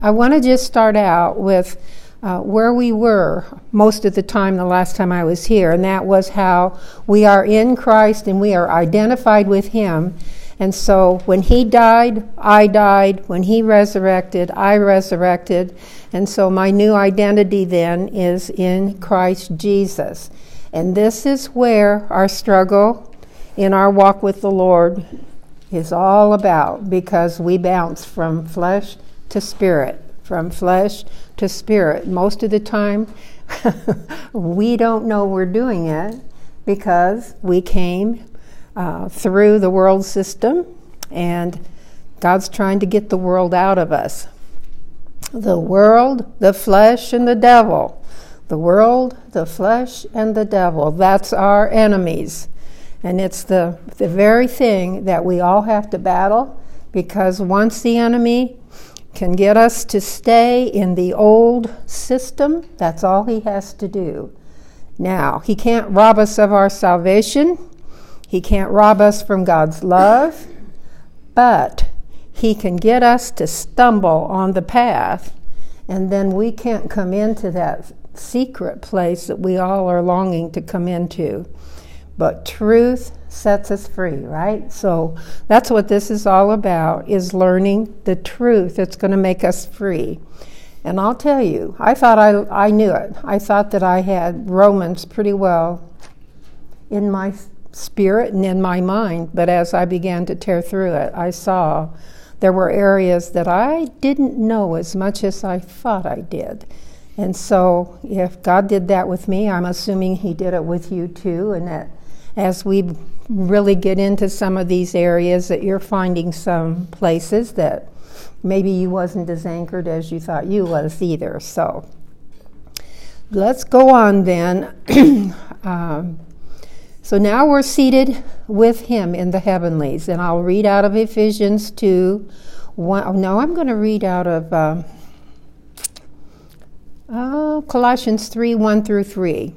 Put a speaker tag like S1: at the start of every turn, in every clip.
S1: I want to just start out with where we were most of the time the last time I was here, and that was how we are in Christ and we are identified with Him. And so when He died, I died. When He resurrected, I resurrected. And so my new identity then is in Christ Jesus. And this is where our struggle in our walk with the Lord is all about, because we bounce from flesh to spirit, from flesh to spirit. Most of the time, we don't know we're doing it because we came through the world system, and God's trying to get the world out of us. The world, the flesh, and the devil. The world, the flesh, and the devil. That's our enemies. And it's the very thing that we all have to battle, because once the enemy can get us to stay in the old system, that's all he has to do. Now, he can't rob us of our salvation. He can't rob us from God's love. But he can get us to stumble on the path, and then we can't come into that secret place that we all are longing to come into. But truth sets us free, right? So that's what this is all about, is learning the truth that's going to make us free. And I'll tell you, I thought I knew it. I thought that I had Romans pretty well in my spirit and in my mind. But as I began to tear through it, I saw there were areas that I didn't know as much as I thought I did. And so if God did that with me, I'm assuming He did it with you too, and that as we really get into some of these areas, that you're finding some places that maybe you wasn't as anchored as you thought you was either. So let's go on then. So now we're seated with Him in the heavenlies, and I'll read out of Ephesians 2. I'm going to read out of Colossians 3, 1 through 3.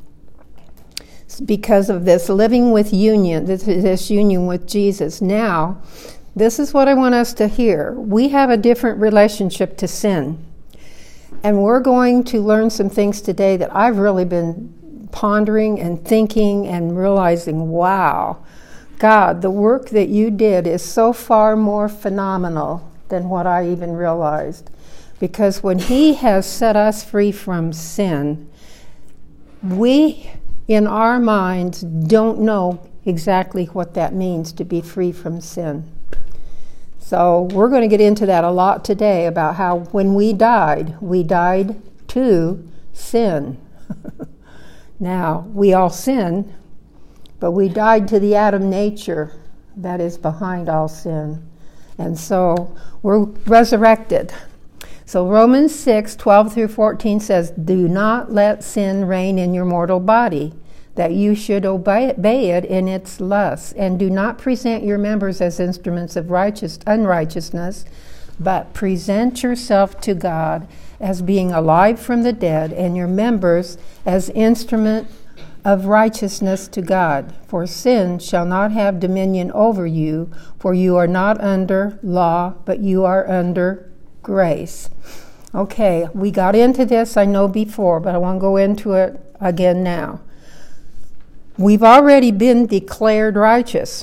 S1: Because of this living with union, this union with Jesus. Now, this is what I want us to hear. We have a different relationship to sin. And we're going to learn some things today that I've really been pondering and thinking and realizing, wow, God, the work that you did is so far more phenomenal than what I even realized. Because when He has set us free from sin, we, in our minds, don't know exactly what that means to be free from sin. So we're going to get into that a lot today, about how when we died to sin. Now, we all sin, but we died to the Adam nature that is behind all sin. And so we're resurrected. So Romans 6, 12 through 14 says, "Do not let sin reign in your mortal body, that you should obey it in its lusts, and do not present your members as instruments of unrighteousness, but present yourself to God as being alive from the dead, and your members as instrument of righteousness to God. For sin shall not have dominion over you, for you are not under law, but you are under grace." Okay, we got into this, I know, before, but I want to go into it again now. We've already been declared righteous.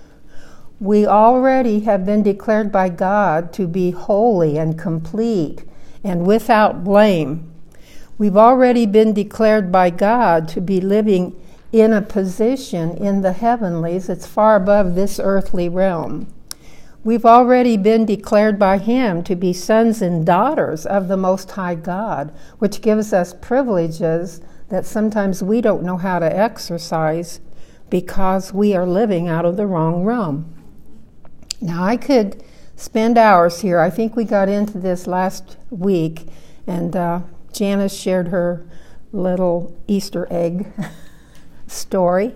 S1: We already have been declared by God to be holy and complete and without blame. We've already been declared by God to be living in a position in the heavenlies that's far above this earthly realm. We've already been declared by Him to be sons and daughters of the Most High God, which gives us privileges that sometimes we don't know how to exercise because we are living out of the wrong realm. Now, I could spend hours here. I think we got into this last week, and Janice shared her little Easter egg story.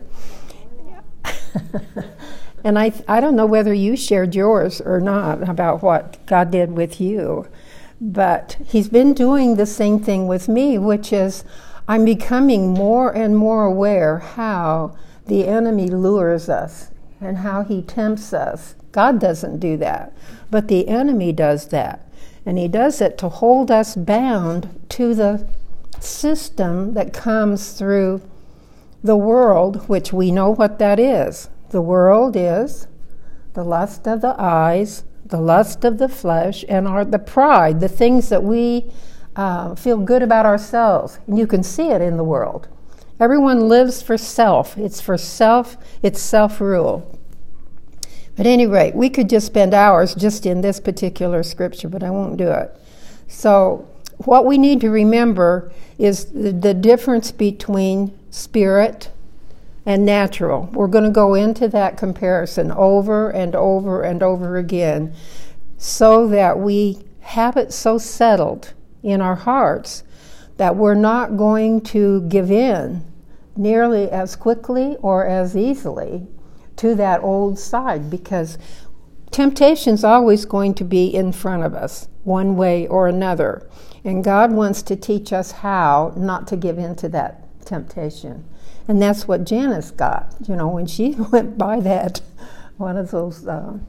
S1: And I don't know whether you shared yours or not about what God did with you, but He's been doing the same thing with me, which is I'm becoming more and more aware how the enemy lures us and how he tempts us. God doesn't do that, but the enemy does that. And he does it to hold us bound to the system that comes through the world, which we know what that is. The world is the lust of the eyes, the lust of the flesh, and the pride, the things that we feel good about ourselves. And you can see it in the world. Everyone lives for self. It's for self. It's self-rule. At any rate, we could just spend hours just in this particular scripture, but I won't do it. So what we need to remember is the difference between spirit and natural. We're going to go into that comparison over and over and over again so that we have it so settled in our hearts that we're not going to give in nearly as quickly or as easily to that old side, because temptation's always going to be in front of us one way or another. And God wants to teach us how not to give in to that temptation. And that's what Janice got, when she went by that, one of those,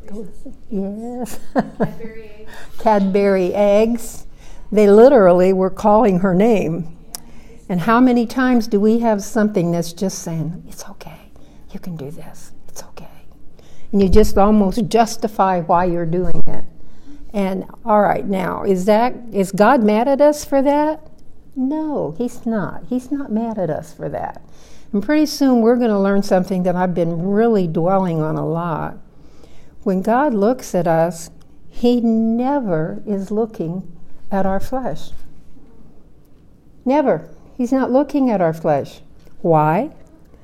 S1: yes, Cadbury eggs. They literally were calling her name. And how many times do we have something that's just saying, it's okay, you can do this, it's okay. And you just almost justify why you're doing it. And all right, now, is God mad at us for that? No, he's not. He's not mad at us for that. And pretty soon we're going to learn something that I've been really dwelling on a lot. When God looks at us, he never is looking at our flesh. Never. He's not looking at our flesh. Why?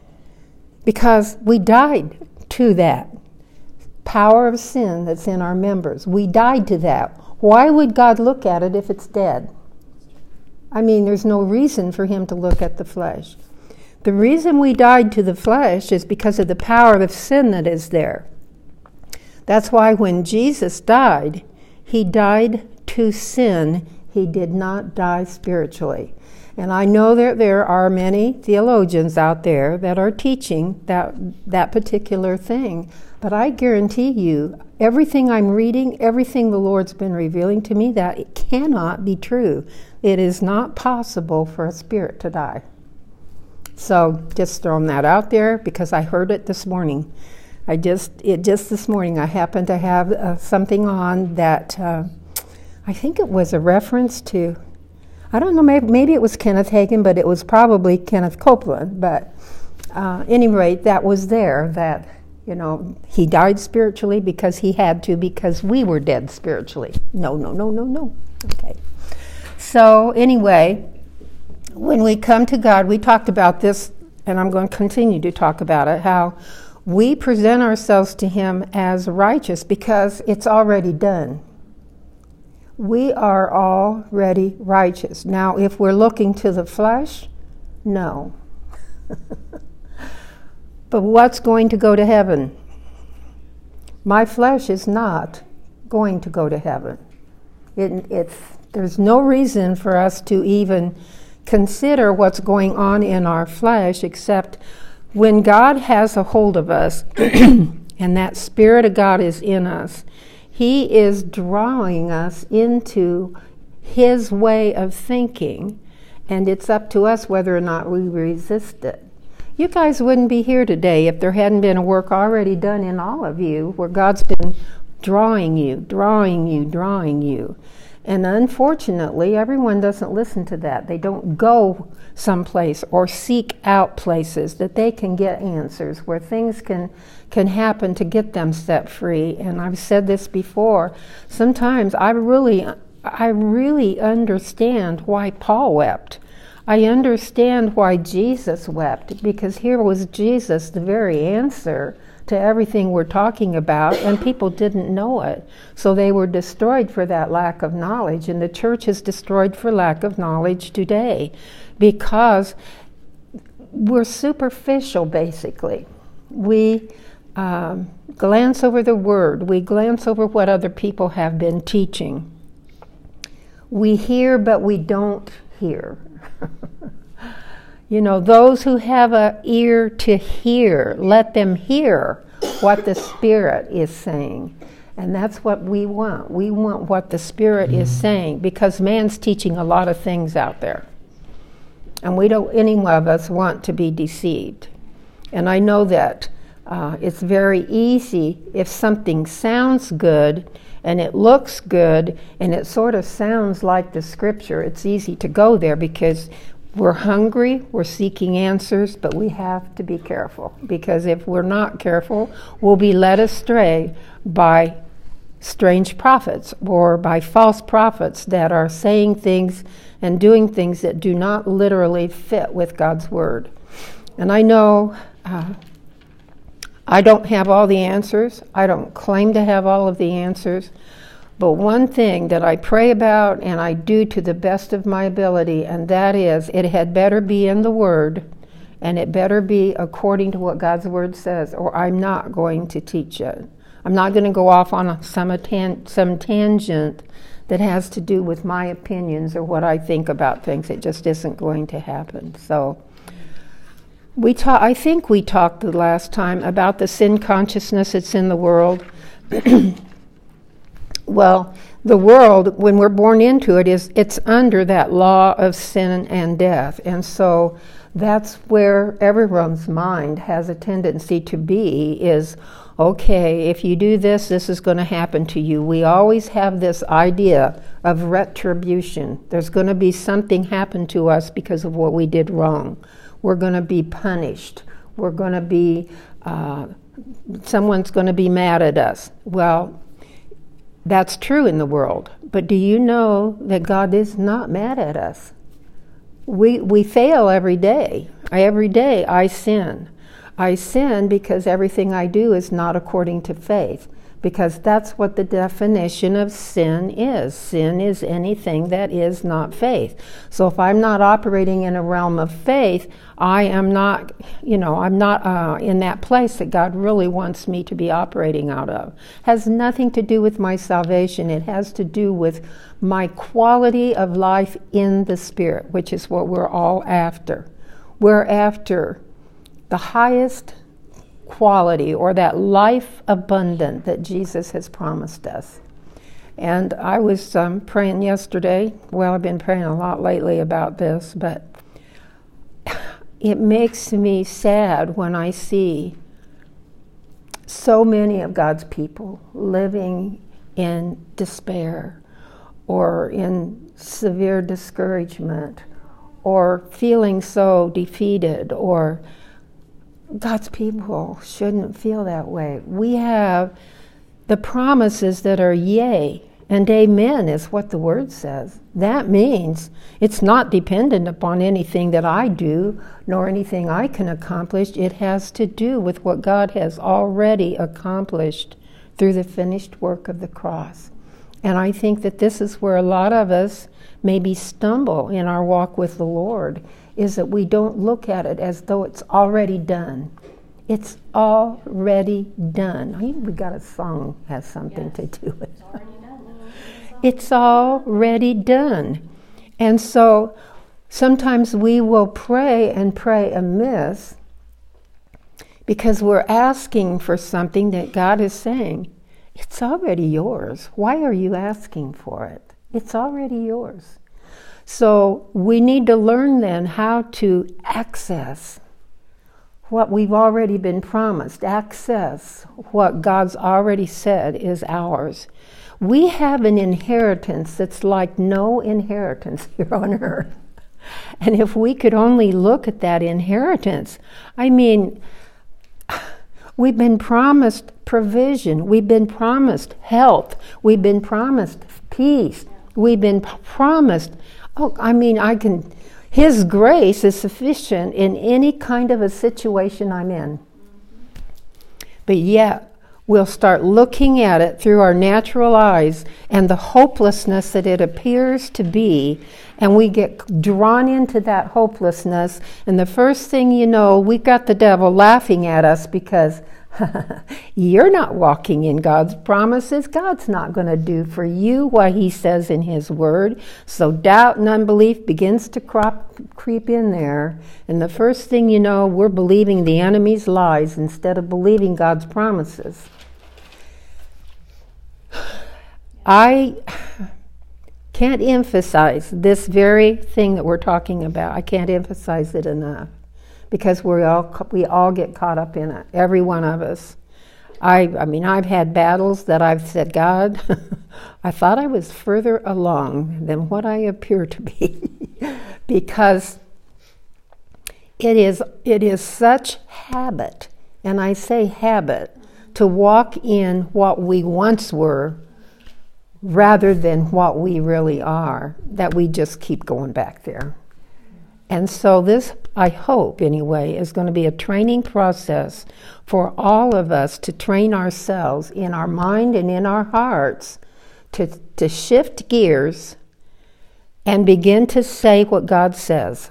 S1: Because we died to that power of sin that's in our members. We died to that. Why would God look at it if it's dead? I mean, there's no reason for him to look at the flesh. The reason we died to the flesh is because of the power of sin that is there. That's why when Jesus died, he died to sin. He did not die spiritually. And I know that there are many theologians out there that are teaching that particular thing. But I guarantee you, everything I'm reading, everything the Lord's been revealing to me, that it cannot be true. It is not possible for a spirit to die. So just throwing that out there because I heard it this morning. Just this morning I happened to have something on that I think it was a reference to, I don't know, maybe it was Kenneth Hagin, but it was probably Kenneth Copeland. But at any rate, that was there, that, he died spiritually because he had to, because we were dead spiritually. No. Okay. So anyway, when we come to God, we talked about this, and I'm going to continue to talk about it, how we present ourselves to him as righteous because it's already done. We are already righteous. Now, if we're looking to the flesh, no. But what's going to go to heaven? My flesh is not going to go to heaven. There's no reason for us to even consider what's going on in our flesh, except when God has a hold of us and that Spirit of God is in us, he is drawing us into his way of thinking, and it's up to us whether or not we resist it. You guys wouldn't be here today if there hadn't been a work already done in all of you where God's been drawing you. And unfortunately, everyone doesn't listen to that. They don't go someplace or seek out places that they can get answers, where things can happen to get them set free. And I've said this before. Sometimes I really understand why Paul wept. I understand why Jesus wept, because here was Jesus, the very answer to everything we're talking about, and people didn't know it. So they were destroyed for that lack of knowledge, and the church is destroyed for lack of knowledge today because we're superficial, basically. We glance over the Word. We glance over what other people have been teaching. We hear, but we don't hear. Those who have an ear to hear, let them hear what the Spirit is saying. And that's what we want. We want what the Spirit is saying, because man's teaching a lot of things out there. And we don't, any one of us, want to be deceived. And I know that it's very easy if something sounds good and it looks good and it sort of sounds like the Scripture, it's easy to go there because we're hungry, we're seeking answers, but we have to be careful, because if we're not careful, we'll be led astray by strange prophets or by false prophets that are saying things and doing things that do not literally fit with God's Word. And I know I don't have all the answers. I don't claim to have all of the answers. But one thing that I pray about and I do to the best of my ability, and that is, it had better be in the Word, and it better be according to what God's Word says, or I'm not going to teach it. I'm not going to go off on some tangent that has to do with my opinions or what I think about things. It just isn't going to happen. So I think we talked the last time about the sin consciousness that's in the world. Well, the world, when we're born into it, it's under that law of sin and death. And so that's where everyone's mind has a tendency to be, is, okay, if you do this, this is going to happen to you. We always have this idea of retribution. There's going to be something happen to us because of what we did wrong. We're going to be punished. We're going to be, someone's going to be mad at us. Well, that's true in the world. But do you know that God is not mad at us? We fail every day. Every day I sin. I sin because everything I do is not according to faith, because that's what the definition of sin is. Sin is anything that is not faith. So if I'm not operating in a realm of faith, I am not, I'm not in that place that God really wants me to be operating out of. Has nothing to do with my salvation. It has to do with my quality of life in the Spirit, which is what we're all after. We're after the highest quality, or that life abundant that Jesus has promised us. And I was praying yesterday. Well, I've been praying a lot lately about this, but it makes me sad when I see so many of God's people living in despair or in severe discouragement or feeling so defeated. Or God's people shouldn't feel that way. We have the promises that are yea and amen, is what the Word says. That means it's not dependent upon anything that I do, nor anything I can accomplish. It has to do with what God has already accomplished through the finished work of the cross. And I think that this is where a lot of us maybe stumble in our walk with the Lord, is that we don't look at it as though it's already done. It's already done. We got a song has something to do with it. It's already done. And so sometimes we will pray and pray amiss because we're asking for something that God is saying, it's already yours. Why are you asking for it? It's already yours. So we need to learn then how to access what we've already been promised, access what God's already said is ours. We have an inheritance that's like no inheritance here on earth. And if we could only look at that inheritance, I mean, we've been promised provision, we've been promised health, we've been promised peace, we've been promised, His grace is sufficient in any kind of a situation I'm in. But yet, we'll start looking at it through our natural eyes and the hopelessness that it appears to be, and we get drawn into that hopelessness, and the first thing you know, we've got the devil laughing at us because you're not walking in God's promises. God's not going to do for you what He says in His Word. So doubt and unbelief begins to creep in there. And the first thing you know, we're believing the enemy's lies instead of believing God's promises. I can't emphasize this very thing that we're talking about. I can't emphasize it enough, because we all get caught up in it, every one of us. I mean, I've had battles that I've said, God, I thought I was further along than what I appear to be, because it is such habit, and I say habit, to walk in what we once were rather than what we really are, that we just keep going back there. And so this, I hope anyway, is going to be a training process for all of us to train ourselves in our mind and in our hearts to shift gears and begin to say what God says.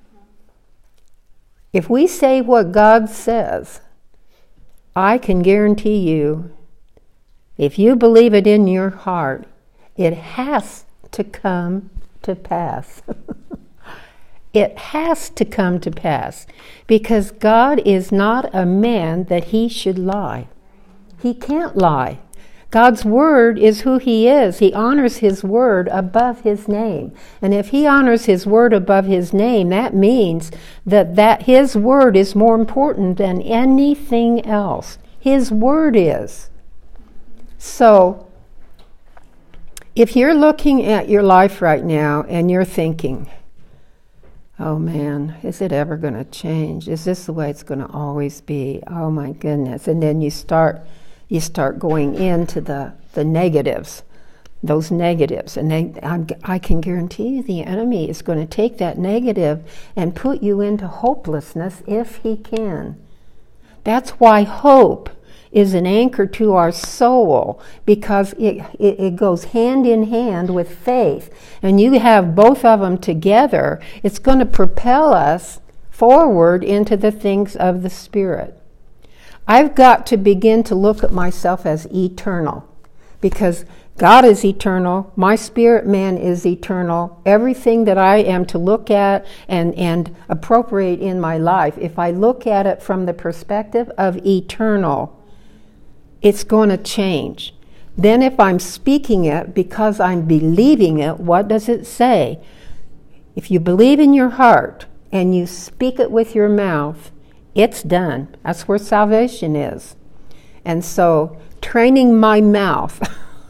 S1: If we say what God says, I can guarantee you, if you believe it in your heart, it has to come to pass. It has to come to pass, because God is not a man that he should lie. He can't lie. God's word is who he is. He honors his word above his name. And if he honors his word above his name, that means that his word is more important than anything else. His word is. So, if you're looking at your life right now and you're thinking, oh man, is it ever going to change? Is this the way it's going to always be? Oh my goodness. And then you start going into the negatives, those negatives. And I can guarantee you the enemy is going to take that negative and put you into hopelessness if he can. That's why hope is an anchor to our soul, because it goes hand in hand with faith. And you have both of them together, it's going to propel us forward into the things of the Spirit. I've got to begin to look at myself as eternal, because God is eternal, my spirit man is eternal. Everything that I am to look at and appropriate in my life, if I look at it from the perspective of eternal, it's going to change. Then if I'm speaking it because I'm believing it, what does it say? If you believe in your heart and you speak it with your mouth, it's done. That's where salvation is. And so, training my mouth.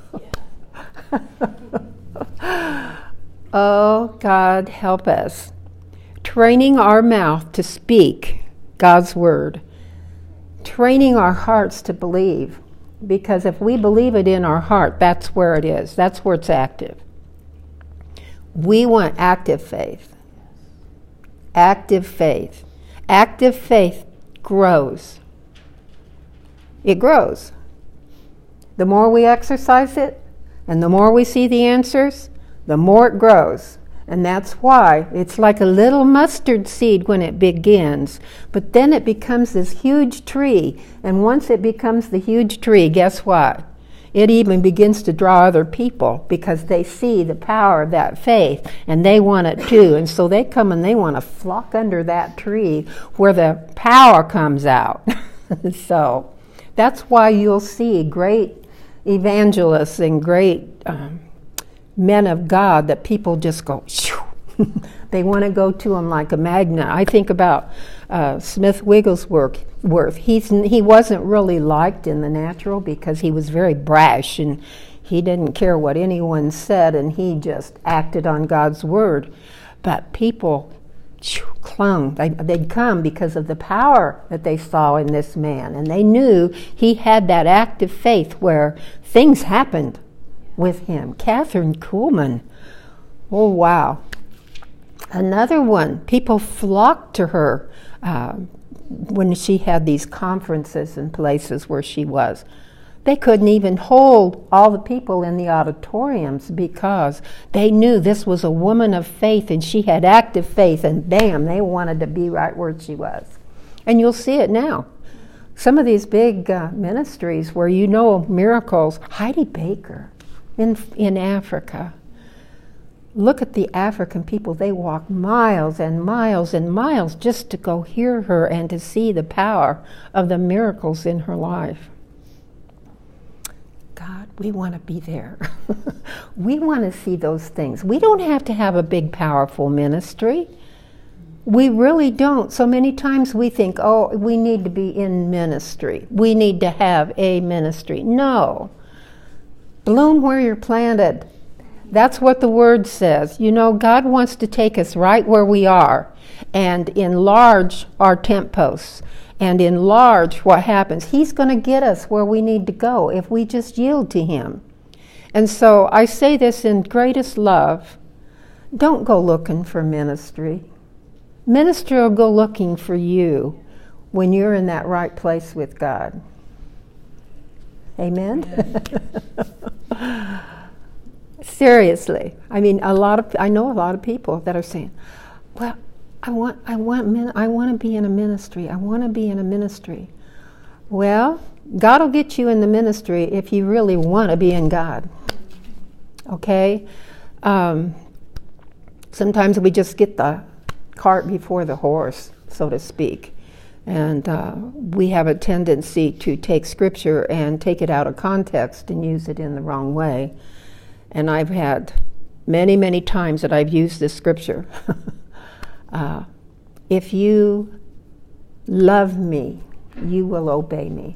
S1: Oh, God, help us. Training our mouth to speak God's word. Training our hearts to believe, because if we believe it in our heart, that's where it is. That's where it's active. We want active faith. Active faith. Active faith grows. It grows. The more we exercise it, and the more we see the answers, the more it grows. And that's why it's like a little mustard seed when it begins. But then it becomes this huge tree. And once it becomes the huge tree, guess what? It even begins to draw other people, because they see the power of that faith and they want it too. And so they come and they want to flock under that tree where the power comes out. So that's why you'll see great evangelists and great men of God that people just go, shoo. They want to go to them like a magnet. I think about Smith Wigglesworth. He wasn't really liked in the natural because he was very brash and he didn't care what anyone said, and he just acted on God's word. But people clung. They'd come because of the power that they saw in this man, and they knew he had that active faith where things happened with him. Catherine Kuhlman. Oh, wow. Another one. People flocked to her when she had these conferences and places where she was. They couldn't even hold all the people in the auditoriums because they knew this was a woman of faith and she had active faith, and bam, they wanted to be right where she was. And you'll see it now. Some of these big ministries where you know miracles. Heidi Baker in Africa. Look at the African people. They walk miles and miles and miles just to go hear her and to see the power of the miracles in her life. God we want to be there. We want to see those things. We don't have to have a big, powerful ministry. We really don't. So many times we think, oh, we need to be in ministry. We need to have a ministry. No. Bloom where you're planted. That's what the Word says. You know, God wants to take us right where we are and enlarge our tent posts and enlarge what happens. He's going to get us where we need to go if we just yield to Him. And so I say this in greatest love. Don't go looking for ministry. Ministry will go looking for you when you're in that right place with God. Amen? Seriously. I mean, I know a lot of people that are saying, well, I want to be in a ministry. I want to be in a ministry. Well, God will get you in the ministry if you really want to be in God. Okay? Sometimes we just get the cart before the horse, so to speak. And we have a tendency to take Scripture and take it out of context and use it in the wrong way. And I've had many, many times that I've used this Scripture. If you love me, you will obey me.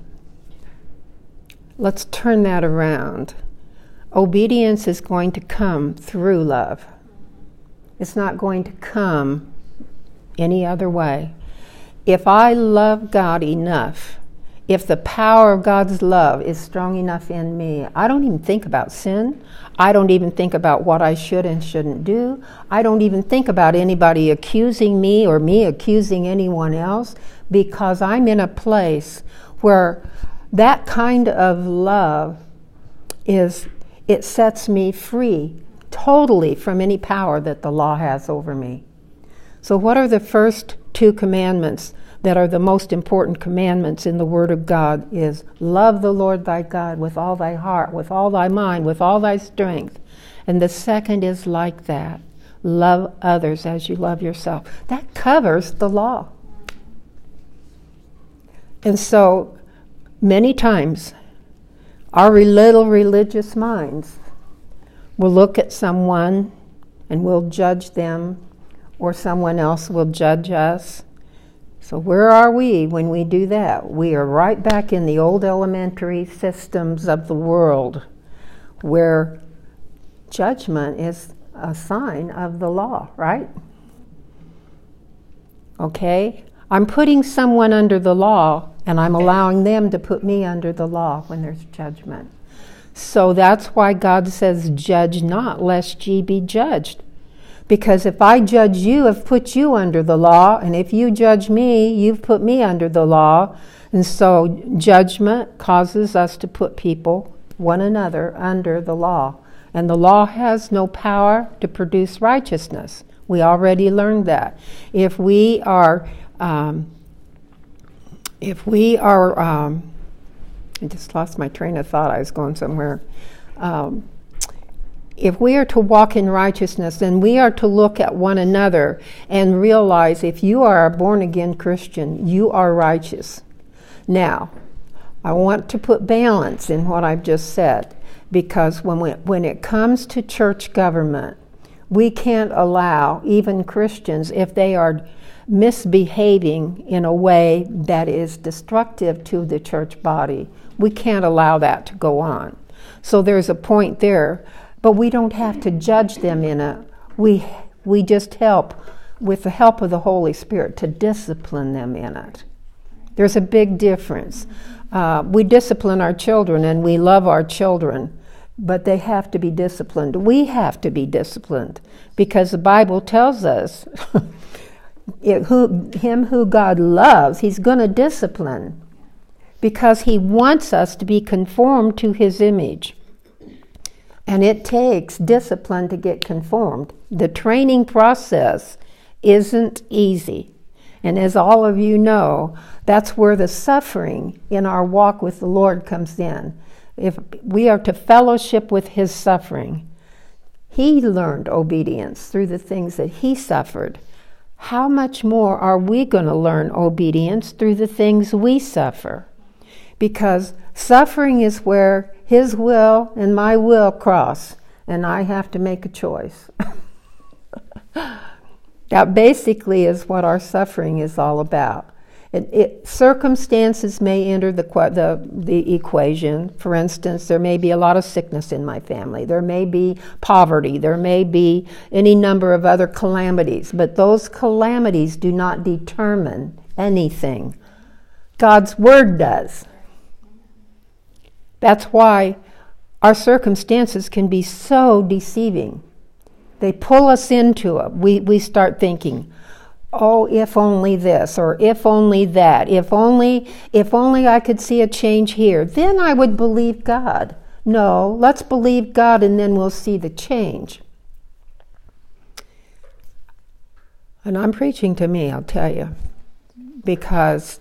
S1: Let's turn that around. Obedience is going to come through love. It's not going to come any other way. If I love God enough, if the power of God's love is strong enough in me, I don't even think about sin. I don't even think about what I should and shouldn't do. I don't even think about anybody accusing me or me accusing anyone else, because I'm in a place where that kind of love it sets me free totally from any power that the law has over me. So what are the first two commandments that are the most important commandments in the Word of God? Is love the Lord thy God with all thy heart, with all thy mind, with all thy strength. And the second is like that. Love others as you love yourself. That covers the law. And so many times our little religious minds will look at someone and we'll judge them, or someone else will judge us. So where are we when we do that? We are right back in the old elementary systems of the world, where judgment is a sign of the law, right? Okay? I'm putting someone under the law, and I'm allowing them to put me under the law when there's judgment. So that's why God says, judge not, lest ye be judged. Because if I judge you, I've put you under the law, and if you judge me, you've put me under the law. And so judgment causes us to put people, one another, under the law. And the law has no power to produce righteousness. We already learned that. If we are I just lost my train of thought. I was going somewhere. If we are to walk in righteousness, then we are to look at one another and realize if you are a born-again Christian, you are righteous. Now, I want to put balance in what I've just said, because when it comes to church government, we can't allow even Christians, if they are misbehaving in a way that is destructive to the church body, we can't allow that to go on. So there's a point there. But we don't have to judge them in it. We just help, with the help of the Holy Spirit, to discipline them in it. There's a big difference. We discipline our children and we love our children, but they have to be disciplined. We have to be disciplined, because the Bible tells us him who God loves, He's going to discipline, because He wants us to be conformed to His image. And it takes discipline to get conformed. The training process isn't easy. And as all of you know, that's where the suffering in our walk with the Lord comes in. If we are to fellowship with His suffering, He learned obedience through the things that He suffered. How much more are we going to learn obedience through the things we suffer? Because suffering is where His will and my will cross, and I have to make a choice. That basically is what our suffering is all about. Circumstances may enter the equation. For instance, there may be a lot of sickness in my family. There may be poverty. There may be any number of other calamities. But those calamities do not determine anything. God's Word does. That's why our circumstances can be so deceiving. They pull us into it. We start thinking, oh, if only this, or if only that, if only I could see a change here, then I would believe God. No, let's believe God and then we'll see the change. And I'm preaching to me, I'll tell you, because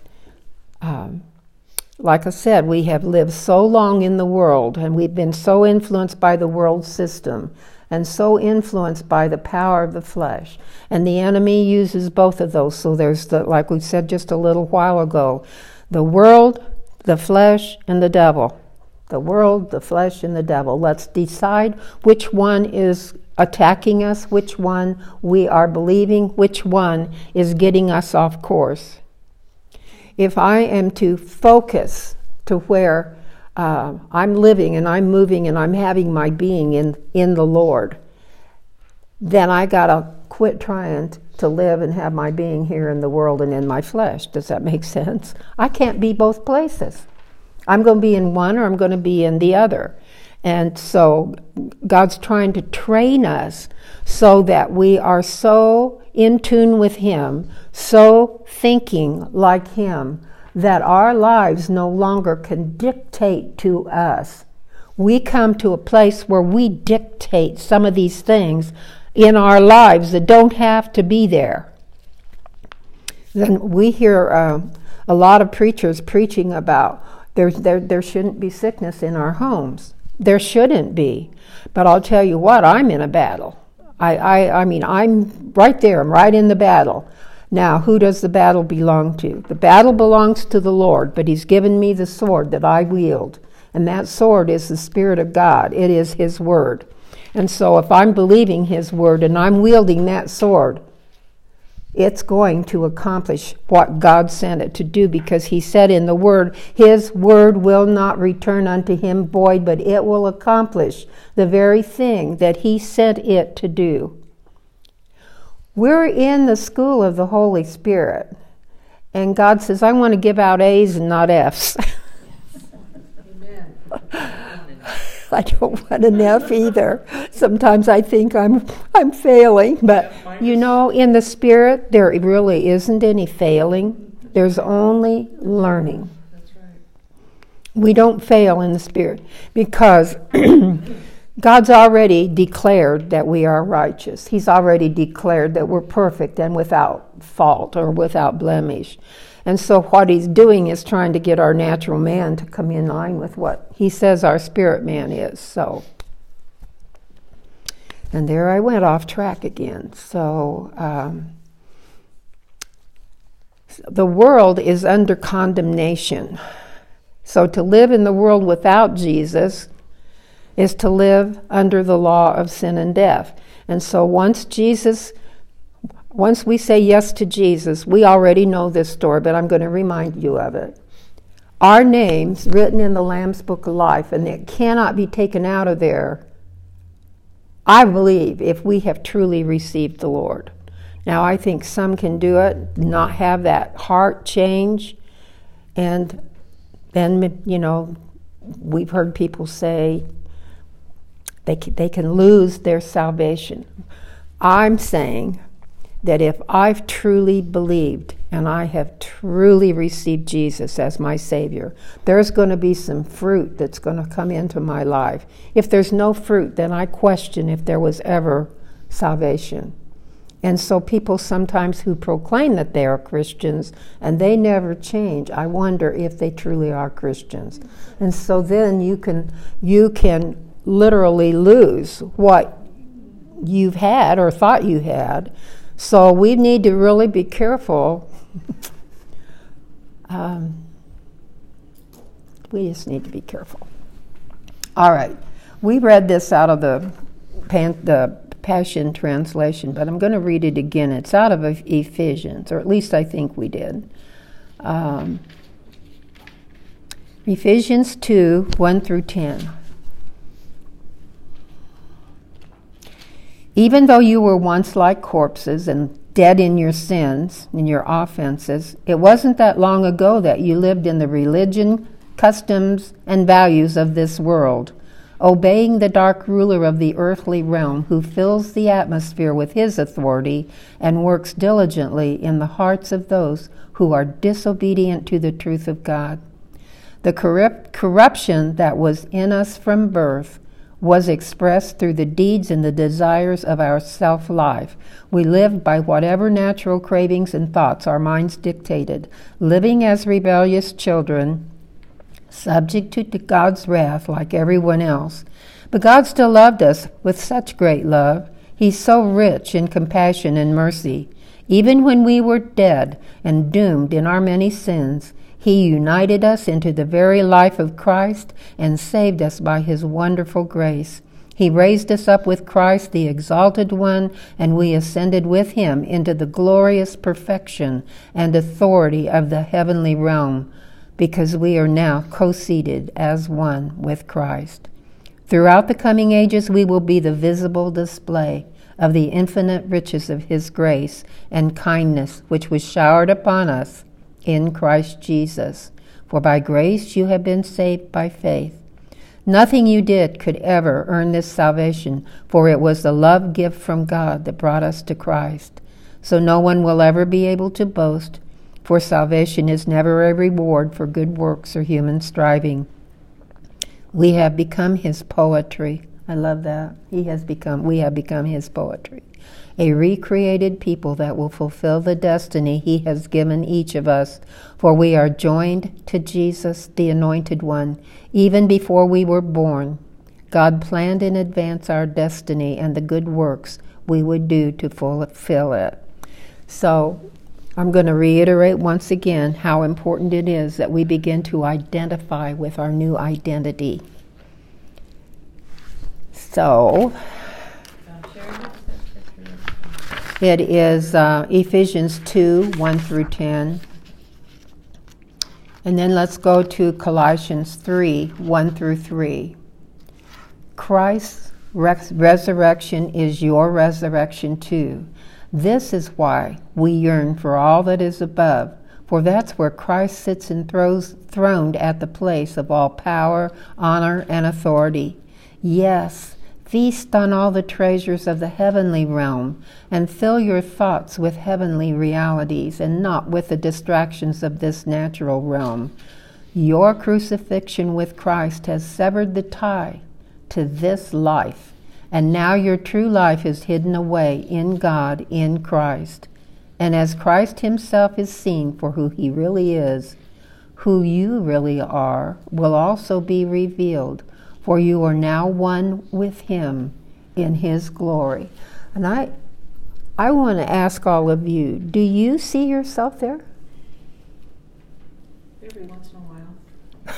S1: like I said, we have lived so long in the world, and we've been so influenced by the world system, and so influenced by the power of the flesh. And the enemy uses both of those. So there's, like we said just a little while ago, the world, the flesh, and the devil. The world, the flesh, and the devil. Let's decide which one is attacking us, which one we are believing, which one is getting us off course. If I am to focus to where I'm living and I'm moving and I'm having my being in the Lord, then I gotta quit trying to live and have my being here in the world and in my flesh. Does that make sense? I can't be both places. I'm going to be in one or I'm going to be in the other. And so God's trying to train us so that we are so in tune with Him, so thinking like Him, that our lives no longer can dictate to us. We come to a place where we dictate some of these things in our lives that don't have to be there. Then we hear a lot of preachers preaching about there shouldn't be sickness in our homes. There shouldn't be. But I'll tell you what, I'm in a battle. I mean, I'm right there. I'm right in the battle. Now, who does the battle belong to? The battle belongs to the Lord, but He's given me the sword that I wield. And that sword is the Spirit of God. It is His Word. And so if I'm believing His Word and I'm wielding that sword, it's going to accomplish what God sent it to do, because He said in the Word, His Word will not return unto Him void, but it will accomplish the very thing that He sent it to do. We're in the school of the Holy Spirit, and God says, I want to give out A's and not F's. Amen. I don't want an F either. Sometimes I think I'm failing, but you know, in the Spirit, there really isn't any failing. There's only learning. That's right. We don't fail in the Spirit because God's already declared that we are righteous. He's already declared that we're perfect and without fault or without blemish. And so what He's doing is trying to get our natural man to come in line with what He says our spirit man is. So, and there I went off track again. So, the world is under condemnation. So to live in the world without Jesus is to live under the law of sin and death. And so once we say yes to Jesus, we already know this story, but I'm going to remind you of it. Our names written in the Lamb's Book of Life, and it cannot be taken out of there, I believe, if we have truly received the Lord. Now, I think some can do it, not have that heart change, and then, you know, we've heard people say they can lose their salvation. I'm saying that if I've truly believed and I have truly received Jesus as my Savior, there's going to be some fruit that's going to come into my life. If there's no fruit, then I question if there was ever salvation. And so people sometimes who proclaim that they are Christians and they never change, I wonder if they truly are Christians. And so then you can literally lose what you've had or thought you had. So we need to really be careful We just need to be careful. All right. We read this out of the Passion Translation, but I'm going to read it again. It's out of Ephesians, or at least I think we did. Ephesians 2, 1 through 10. Even though you were once like corpses and dead in your sins, in your offenses, it wasn't that long ago that you lived in the religion, customs, and values of this world, obeying the dark ruler of the earthly realm who fills the atmosphere with his authority and works diligently in the hearts of those who are disobedient to the truth of God. The corruption that was in us from birth was expressed through the deeds and the desires of our self-life. We lived by whatever natural cravings and thoughts our minds dictated, living as rebellious children, subject to God's wrath like everyone else. But God still loved us with such great love. He's so rich in compassion and mercy. Even when we were dead and doomed in our many sins, He united us into the very life of Christ and saved us by His wonderful grace. He raised us up with Christ, the Exalted One, and we ascended with Him into the glorious perfection and authority of the heavenly realm, because we are now co-seated as one with Christ. Throughout the coming ages, we will be the visible display of the infinite riches of His grace and kindness, which was showered upon us in Christ Jesus. For by grace you have been saved by faith. Nothing you did could ever earn this salvation, for it was the love gift from God that brought us to Christ. So no one will ever be able to boast, for salvation is never a reward for good works or human striving. We have become His poetry. I love that. We have become His poetry. A recreated people that will fulfill the destiny He has given each of us, for we are joined to Jesus, the Anointed One, even before we were born. God planned in advance our destiny and the good works we would do to fulfill it. So, I'm going to reiterate once again how important it is that we begin to identify with our new identity. So, it is Ephesians 2, 1 through 10. And then let's go to Colossians 3, 1 through 3. Christ's resurrection is your resurrection too. This is why we yearn for all that is above, for that's where Christ sits enthroned at the place of all power, honor, and authority. Yes, feast on all the treasures of the heavenly realm, and fill your thoughts with heavenly realities, and not with the distractions of this natural realm. Your crucifixion with Christ has severed the tie to this life. And now your true life is hidden away in God, in Christ. And as Christ Himself is seen for who He really is, who you really are will also be revealed, for you are now one with Him in His glory. And I want to ask all of you, do you see yourself there?
S2: Every once in a while.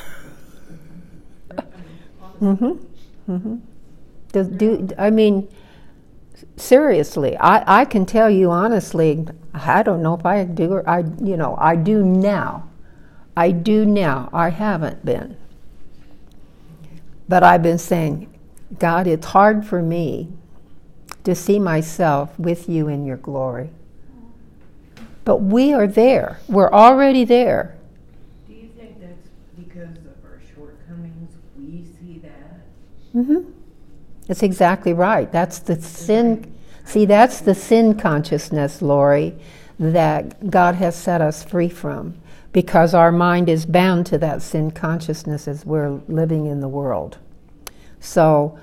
S1: Mm-hmm. Mm-hmm. I mean, seriously, I can tell you honestly, I don't know if I do or I do now. I do now. I haven't been. But I've been saying, God, it's hard for me to see myself with you in your glory. But we are there. We're already there.
S2: Do you think that's because of our shortcomings we see that?
S1: Mm-hmm. That's exactly right. That's the sin. See, that's the sin consciousness, Lori, that God has set us free from, because our mind is bound to that sin consciousness as we're living in the world. So,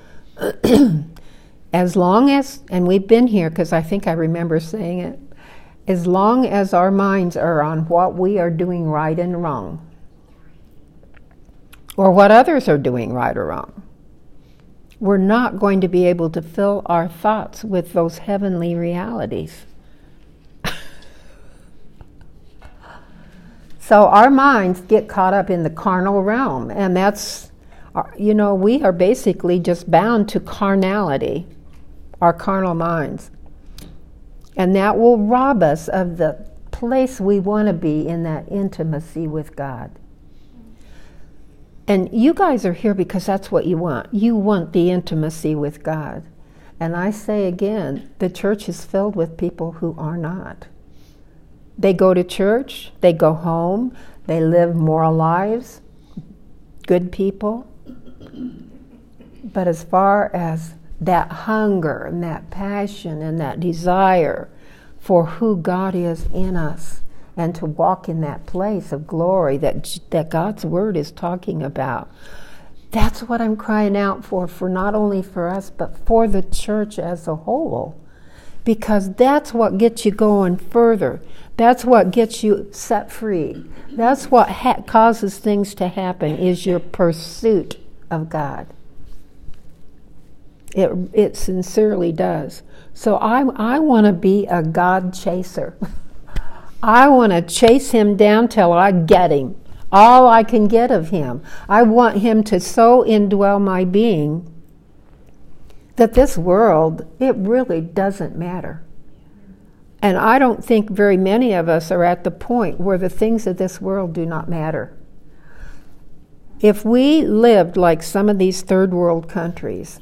S1: as long as, and we've been here because I think I remember saying it, as long as our minds are on what we are doing right and wrong, or what others are doing right or wrong, we're not going to be able to fill our thoughts with those heavenly realities. So our minds get caught up in the carnal realm, and that's, we are basically just bound to carnality, our carnal minds. And that will rob us of the place we want to be in that intimacy with God. And you guys are here because that's what you want. You want the intimacy with God. And I say again, the church is filled with people who are not. They go to church, they go home, they live moral lives, good people. But as far as that hunger and that passion and that desire for who God is in us and to walk in that place of glory that God's Word is talking about, that's what I'm crying out for not only for us, but for the church as a whole. Because that's what gets you going further. That's what gets you set free. That's what causes things to happen, is your pursuit of God. It sincerely does. So I want to be a God chaser. I want to chase him down till I get him. All I can get of him. I want him to so indwell my being that this world, it really doesn't matter. And I don't think very many of us are at the point where the things of this world do not matter. If we lived like some of these third world countries,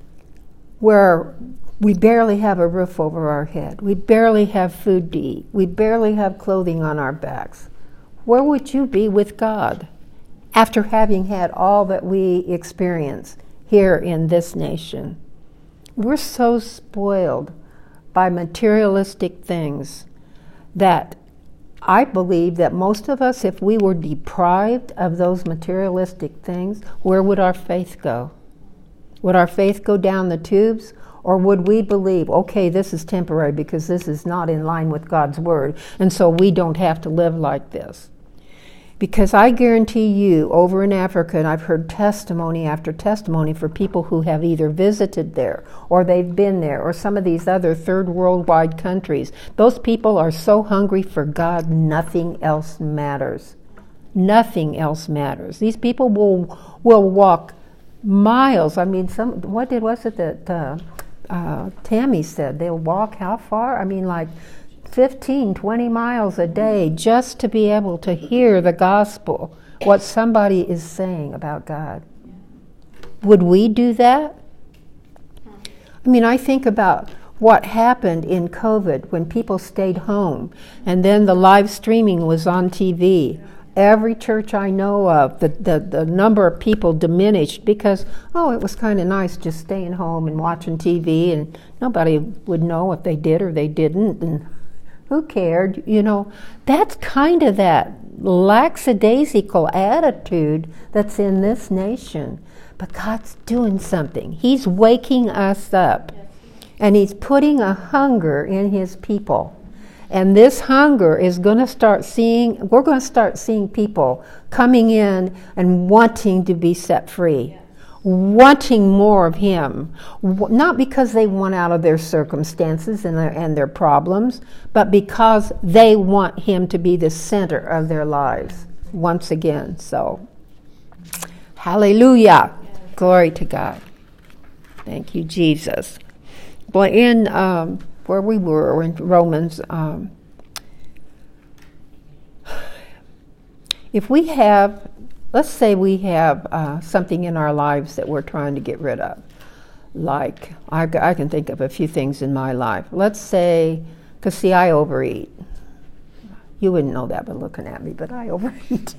S1: where we barely have a roof over our head, we barely have food to eat, we barely have clothing on our backs, where would you be with God after having had all that we experience here in this nation? We're so spoiled by materialistic things that I believe that most of us, if we were deprived of those materialistic things, where would our faith go? Would our faith go down the tubes? Or would we believe, okay, this is temporary because this is not in line with God's Word, and so we don't have to live like this? Because I guarantee you, over in Africa, and I've heard testimony after testimony for people who have either visited there, or they've been there, or some of these other third worldwide countries, those people are so hungry for God, nothing else matters. Nothing else matters. These people will walk miles. I mean, what was it that Tammy said? They'll walk how far? I mean, like 15, 20 miles a day just to be able to hear the gospel, what somebody is saying about God. Would we do that? I mean, I think about what happened in COVID when people stayed home and then the live streaming was on TV. Every church I know of, the number of people diminished because, it was kind of nice just staying home and watching TV, and nobody would know if they did or they didn't, and who cared? That's kind of that lackadaisical attitude that's in this nation. But God's doing something. He's waking us up, and He's putting a hunger in His people. And this hunger is we're going to start seeing people coming in and wanting to be set free, wanting more of Him, not because they want out of their circumstances and their problems, but because they want Him to be the center of their lives once again. So, hallelujah. Glory to God. Thank you, Jesus. Well, in where we were in Romans, if we have, let's say we have something in our lives that we're trying to get rid of. Like, I can think of a few things in my life. Let's say, because see, I overeat. You wouldn't know that by looking at me, but I overeat.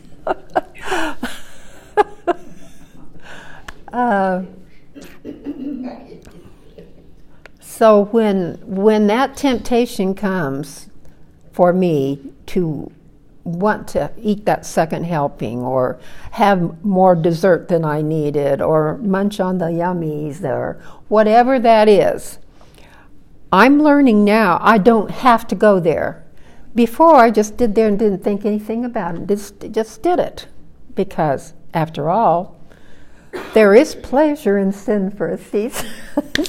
S1: So when that temptation comes for me to want to eat that second helping or have more dessert than I needed or munch on the yummies or whatever that is, I'm learning now I don't have to go there. Before, I just did there and didn't think anything about it. Just did it. Because, after all, there is pleasure in sin for a season.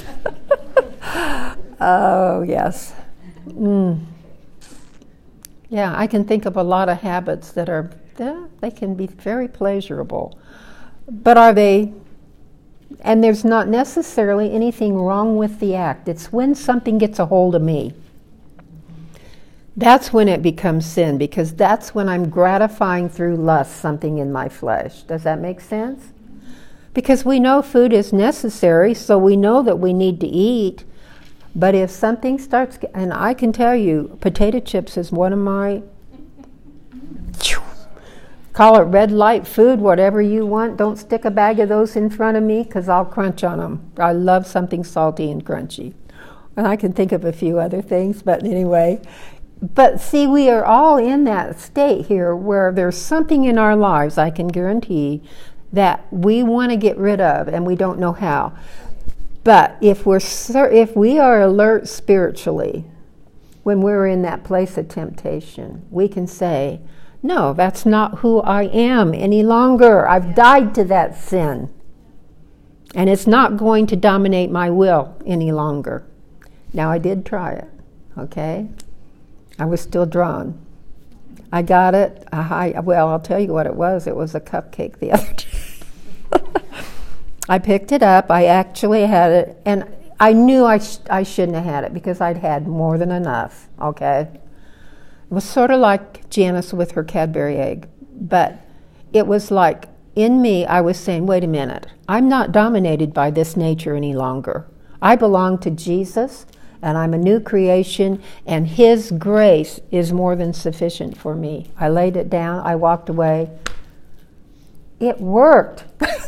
S1: Oh, yes. Yeah, I can think of a lot of habits that are, they can be very pleasurable. But are they, and there's not necessarily anything wrong with the act. It's when something gets a hold of me. That's when it becomes sin, because that's when I'm gratifying through lust something in my flesh. Does that make sense? Because we know food is necessary, so we know that we need to eat. But if something starts, and I can tell you, potato chips is one of my, call it red light food, whatever you want. Don't stick a bag of those in front of me, because I'll crunch on them. I love something salty and crunchy. And I can think of a few other things, but anyway. But see, we are all in that state here where there's something in our lives, I can guarantee, that we want to get rid of, and we don't know how. But if we are alert spiritually, when we're in that place of temptation, we can say, no, that's not who I am any longer. I've died to that sin. And it's not going to dominate my will any longer. Now, I did try it, okay? I was still drawn. I got it. Well, I'll tell you what it was. It was a cupcake the other day. I picked it up. I actually had it, and I knew I shouldn't have had it because I'd had more than enough, okay? It was sort of like Janice with her Cadbury egg, but it was like, in me, I was saying, wait a minute, I'm not dominated by this nature any longer. I belong to Jesus, and I'm a new creation, and His grace is more than sufficient for me. I laid it down, I walked away. It worked.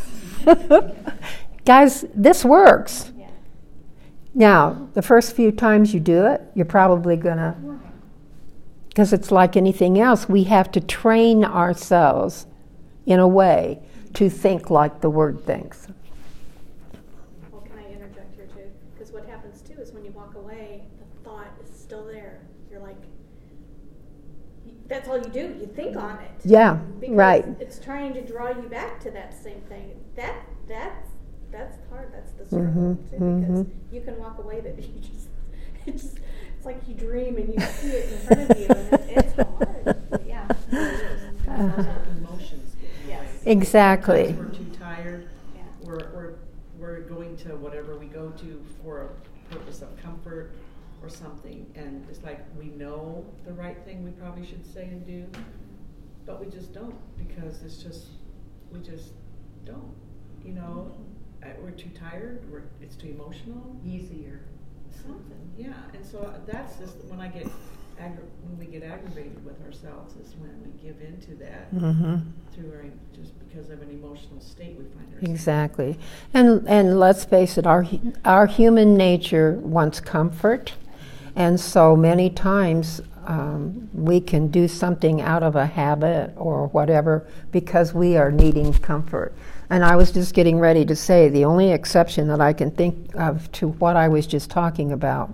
S1: Guys, this works. Yeah. Now, the first few times you do it, you're probably going to, because it's like anything else, we have to train ourselves in a way to think like the Word thinks.
S3: Well, can I interject here too? Because what happens too is when you walk away, the thought is still there. You're like, that's all you do. You think on it.
S1: Yeah,
S3: because
S1: right.
S3: It's trying to draw you back to that same thing. That's hard. That's the struggle too, because you can walk away, but you it's like you dream and you see it in front of you, and it's hard. Yeah.
S2: Emotions get in the way.
S1: Exactly.
S2: We're too tired. Yeah. We're going to whatever we go to for a purpose of comfort or something, and it's like we know the right thing we probably should say and do, but we just don't, because we just don't. You know, we're too tired. It's too emotional. Easier. Something, yeah. And so that's just when when we get aggravated with ourselves is when we give into that just because of an emotional state we find ourselves.
S1: Exactly, and let's face it, our human nature wants comfort, and so many times we can do something out of a habit or whatever because we are needing comfort. And I was just getting ready to say the only exception that I can think of to what I was just talking about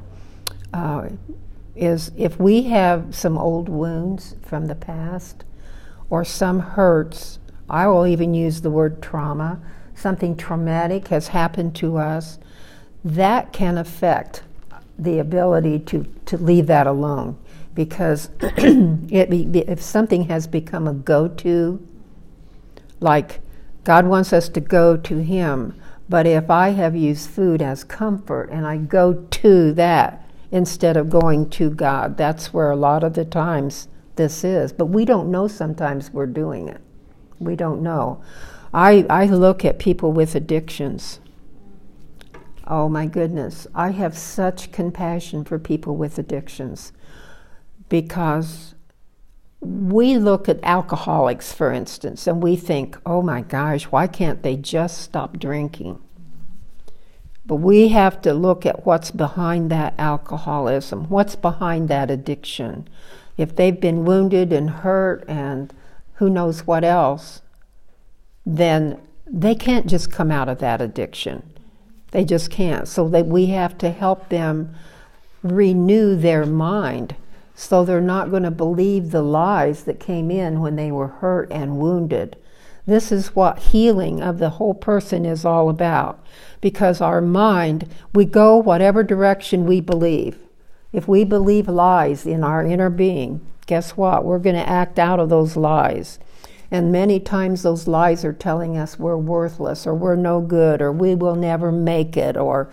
S1: is if we have some old wounds from the past or some hurts, I will even use the word trauma, something traumatic has happened to us, that can affect the ability to leave that alone. Because if something has become a go-to, like God wants us to go to Him, but if I have used food as comfort and I go to that instead of going to God, that's where a lot of the times this is. But we don't know sometimes we're doing it. We don't know. I look at people with addictions. Oh my goodness, I have such compassion for people with addictions because we look at alcoholics, for instance, and we think, oh my gosh, why can't they just stop drinking? But we have to look at what's behind that alcoholism, what's behind that addiction. If they've been wounded and hurt and who knows what else, then they can't just come out of that addiction. They just can't. So that we have to help them renew their mind so they're not going to believe the lies that came in when they were hurt and wounded. This is what healing of the whole person is all about. Because our mind, we go whatever direction we believe. If we believe lies in our inner being, guess what? We're going to act out of those lies. And many times those lies are telling us we're worthless, or we're no good, or we will never make it, or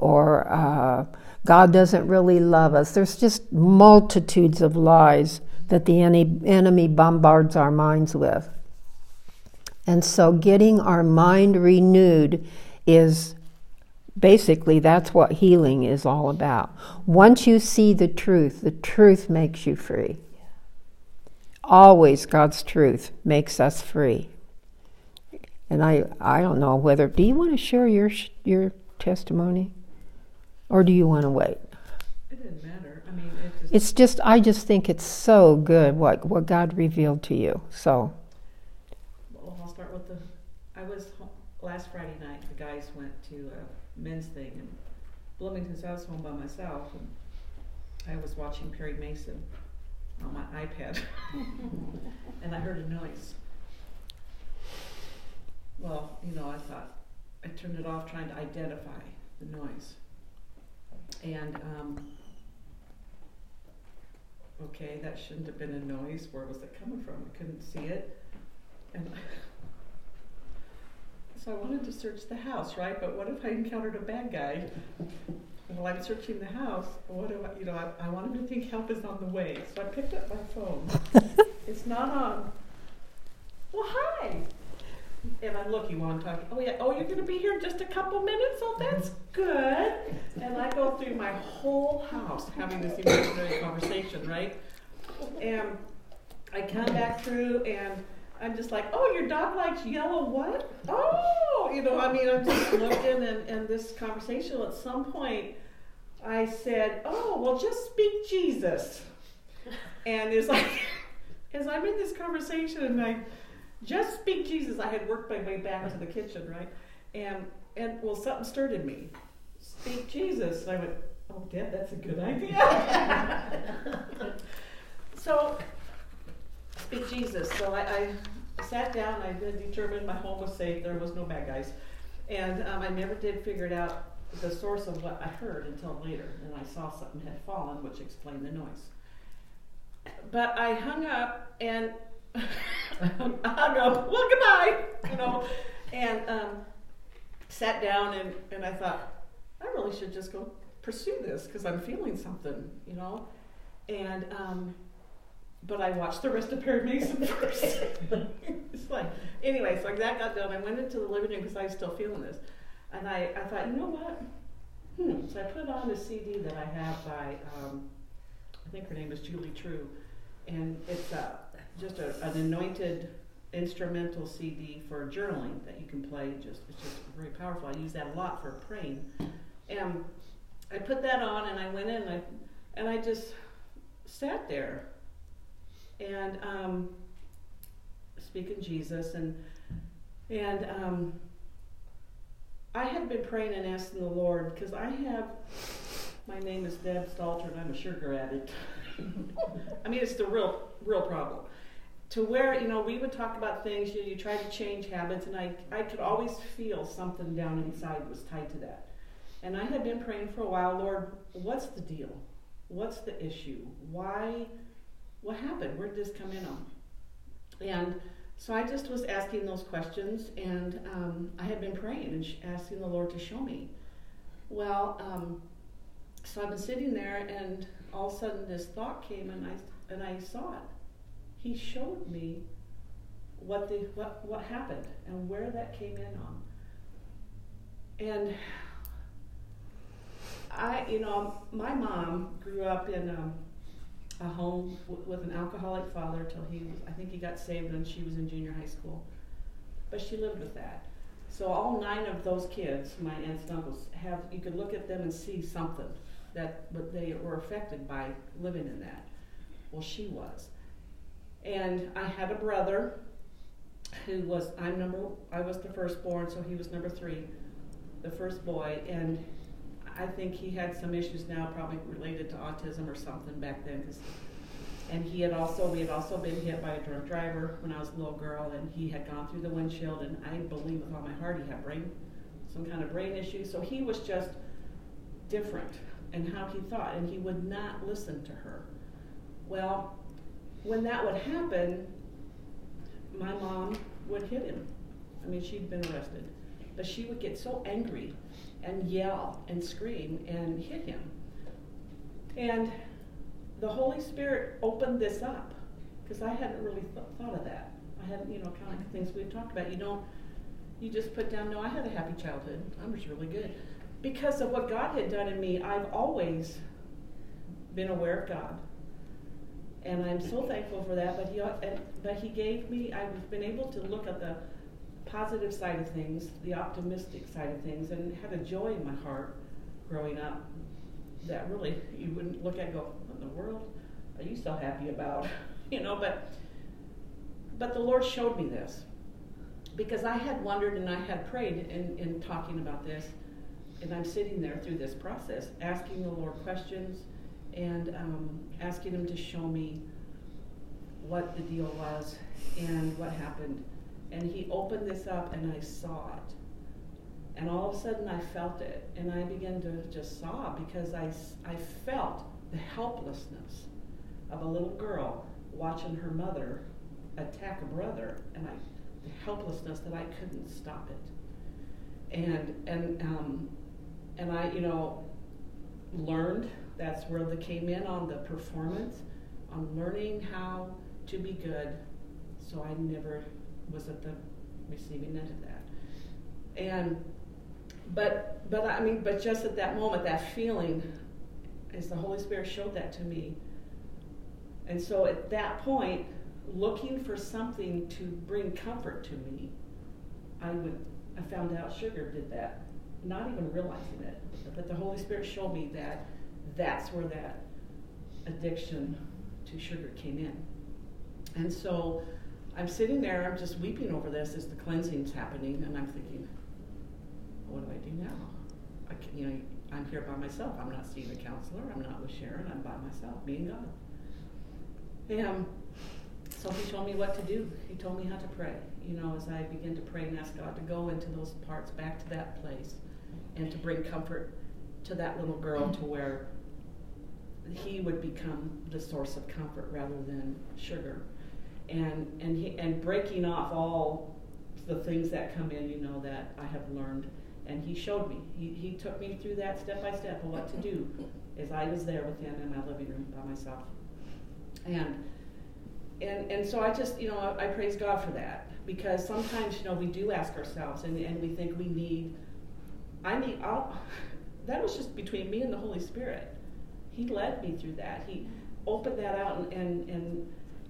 S1: God doesn't really love us. There's just multitudes of lies that the enemy bombards our minds with. And so getting our mind renewed is basically, that's what healing is all about. Once you see the truth makes you free. Always God's truth makes us free. And I don't know whether, do you want to share your testimony? Or do you want to wait?
S2: It didn't matter. I mean,
S1: I just think it's so good what God revealed to you. So.
S2: Well, I'll start with I was home last Friday night. The guys went to a men's thing in Bloomington, so I was home by myself, and I was watching Perry Mason on my iPad, and I heard a noise. Well, I thought, I turned it off trying to identify the noise. And, okay, that shouldn't have been a noise. Where was it coming from? I couldn't see it. And so I wanted to search the house, right? But what if I encountered a bad guy? While I'm searching the house, what do I wanted to think help is on the way. So I picked up my phone. It's not on. Well, hi. And I'm looking while I'm talking. Oh, yeah. Oh, you're going to be here in just a couple minutes? Oh, that's good. And I go through my whole house having this imaginary conversation, right? And I come back through, and I'm just like, oh, your dog likes yellow what? Oh, I'm just looking, and this conversation, at some point, I said, oh, well, just speak Jesus. And it's like, as I'm in this conversation, and I just speak Jesus. I had worked my way back to the kitchen, right? And well, something stirred in me. Speak Jesus. And I went, oh, Deb, that's a good idea. So, speak Jesus. So I sat down. I determined my home was safe. There was no bad guys. And I never did figure it out, the source of what I heard, until later. And I saw something had fallen, which explained the noise. But I hung up, and I go, well, goodbye, and sat down, and I thought, I really should just go pursue this, because I'm feeling something, and but I watched the rest of Perry Mason first. It's like, anyway, so that got done. I went into the living room because I was still feeling this, and I thought, you know what? So I put on a CD that I have by, I think her name is Julie True, and it's just an anointed instrumental CD for journaling that you can play. It's just very powerful. I use that a lot for praying. And I put that on, and I went in, and I just sat there and speaking Jesus, and I had been praying and asking the Lord, because my name is Deb Stalter, and I'm a sugar addict. I mean, it's the real problem. To where, we would talk about things, you try to change habits, and I could always feel something down inside was tied to that. And I had been praying for a while, Lord, what's the deal? What's the issue? Why? What happened? Where did this come in on? And so I just was asking those questions, and I had been praying and asking the Lord to show me. Well, so I've been sitting there, and all of a sudden this thought came, and I saw it. He showed me what happened and where that came in on. And my mom grew up in a home with an alcoholic father till I think he got saved when she was in junior high school. But she lived with that. So all 9 of those kids, my aunts and uncles, you could look at them and see something but they were affected by living in that. Well, she was. And I had a brother who was, I was the firstborn, so he was number 3, the first boy, and I think he had some issues now, probably related to autism or something back then. And we had also been hit by a drunk driver when I was a little girl, and he had gone through the windshield, and I believe with all my heart he had some kind of brain issue. So he was just different in how he thought, and he would not listen to her. Well, when that would happen, my mom would hit him. I mean, she'd been arrested. But she would get so angry and yell and scream and hit him. And the Holy Spirit opened this up, because I hadn't really thought of that. I hadn't, kind of like things we've talked about. You just put down, no, I had a happy childhood. I was really good. Because of what God had done in me, I've always been aware of God. And I'm so thankful for that. But he gave me, I've been able to look at the positive side of things, the optimistic side of things, and had a joy in my heart growing up that really you wouldn't look at and go, what in the world are you so happy about? But the Lord showed me this, because I had wondered and I had prayed in talking about this, and I'm sitting there through this process asking the Lord questions and asking him to show me what the deal was and what happened. And he opened this up and I saw it. And all of a sudden I felt it, and I began to just sob, because I felt the helplessness of a little girl watching her mother attack a brother, and the helplessness that I couldn't stop it. And I, learned, that's where they came in on the performance, on learning how to be good, so I never was at the receiving end of that. But just at that moment, that feeling, as the Holy Spirit showed that to me. And so at that point, looking for something to bring comfort to me, I found out sugar did that, not even realizing it. But the Holy Spirit showed me that that's where that addiction to sugar came in. And so I'm sitting there, I'm just weeping over this as the cleansing's happening, and I'm thinking, what do I do now? I'm here by myself. I'm not seeing a counselor. I'm not with Sharon. I'm by myself, me and God. And so he told me what to do. He told me how to pray. As I began to pray and ask God to go into those parts, back to that place, and to bring comfort to that little girl, to where he would become the source of comfort rather than sugar. And breaking off all the things that come in, that I have learned. And he showed me. He took me through that step by step of what to do, as I was there with him in my living room by myself. And so I just, I praise God for that, because sometimes, we do ask ourselves, and we think that was just between me and the Holy Spirit. He led me through that. He opened that out and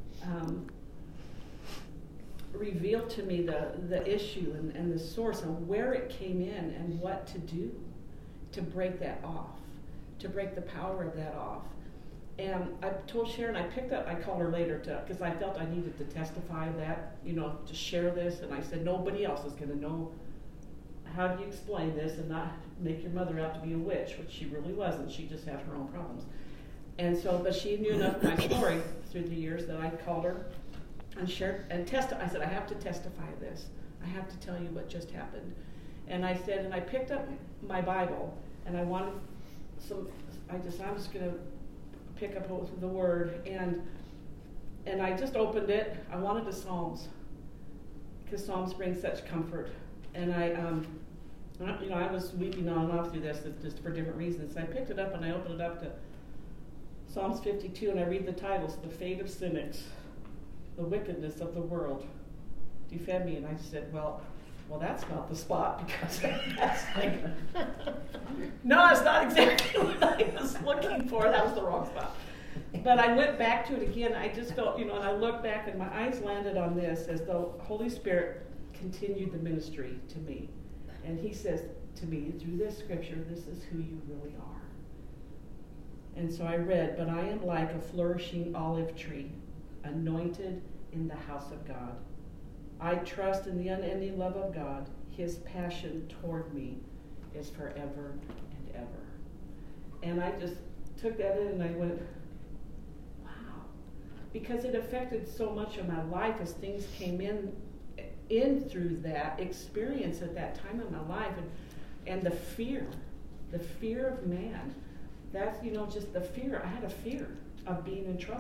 S2: revealed to me the issue and the source and where it came in and what to do to break that off, to break the power of that off. And I told Sharon, I called her later because I felt I needed to testify that, to share this. And I said, nobody else is going to know. How do you explain this and not make your mother out to be a witch, which she really wasn't. She just had her own problems. And so, but she knew enough of my story through the years that I called her and shared and I said, I have to testify this. I have to tell you what just happened. And I said, and I picked up my Bible, and I wanted I'm just going to pick up the word, and I just opened it. I wanted the Psalms, because Psalms bring such comfort. And I was weeping on and off through this just for different reasons. So I picked it up and I opened it up to Psalms 52, and I read the titles: the fate of cynics, the wickedness of the world, defend me. And I said, well, that's not the spot, because that's like, no, it's not exactly what I was looking for. That was the wrong spot. But I went back to it again. I just felt, and I looked back, and my eyes landed on this as though Holy Spirit continued the ministry to me. And he says to me, through this scripture, this is who you really are. And so I read, but I am like a flourishing olive tree, anointed in the house of God. I trust in the unending love of God. His passion toward me is forever and ever. And I just took that in and I went, wow. Because it affected so much of my life as things came in through that experience at that time in my life. And the fear of man. That's, just the fear. I had a fear of being in trouble.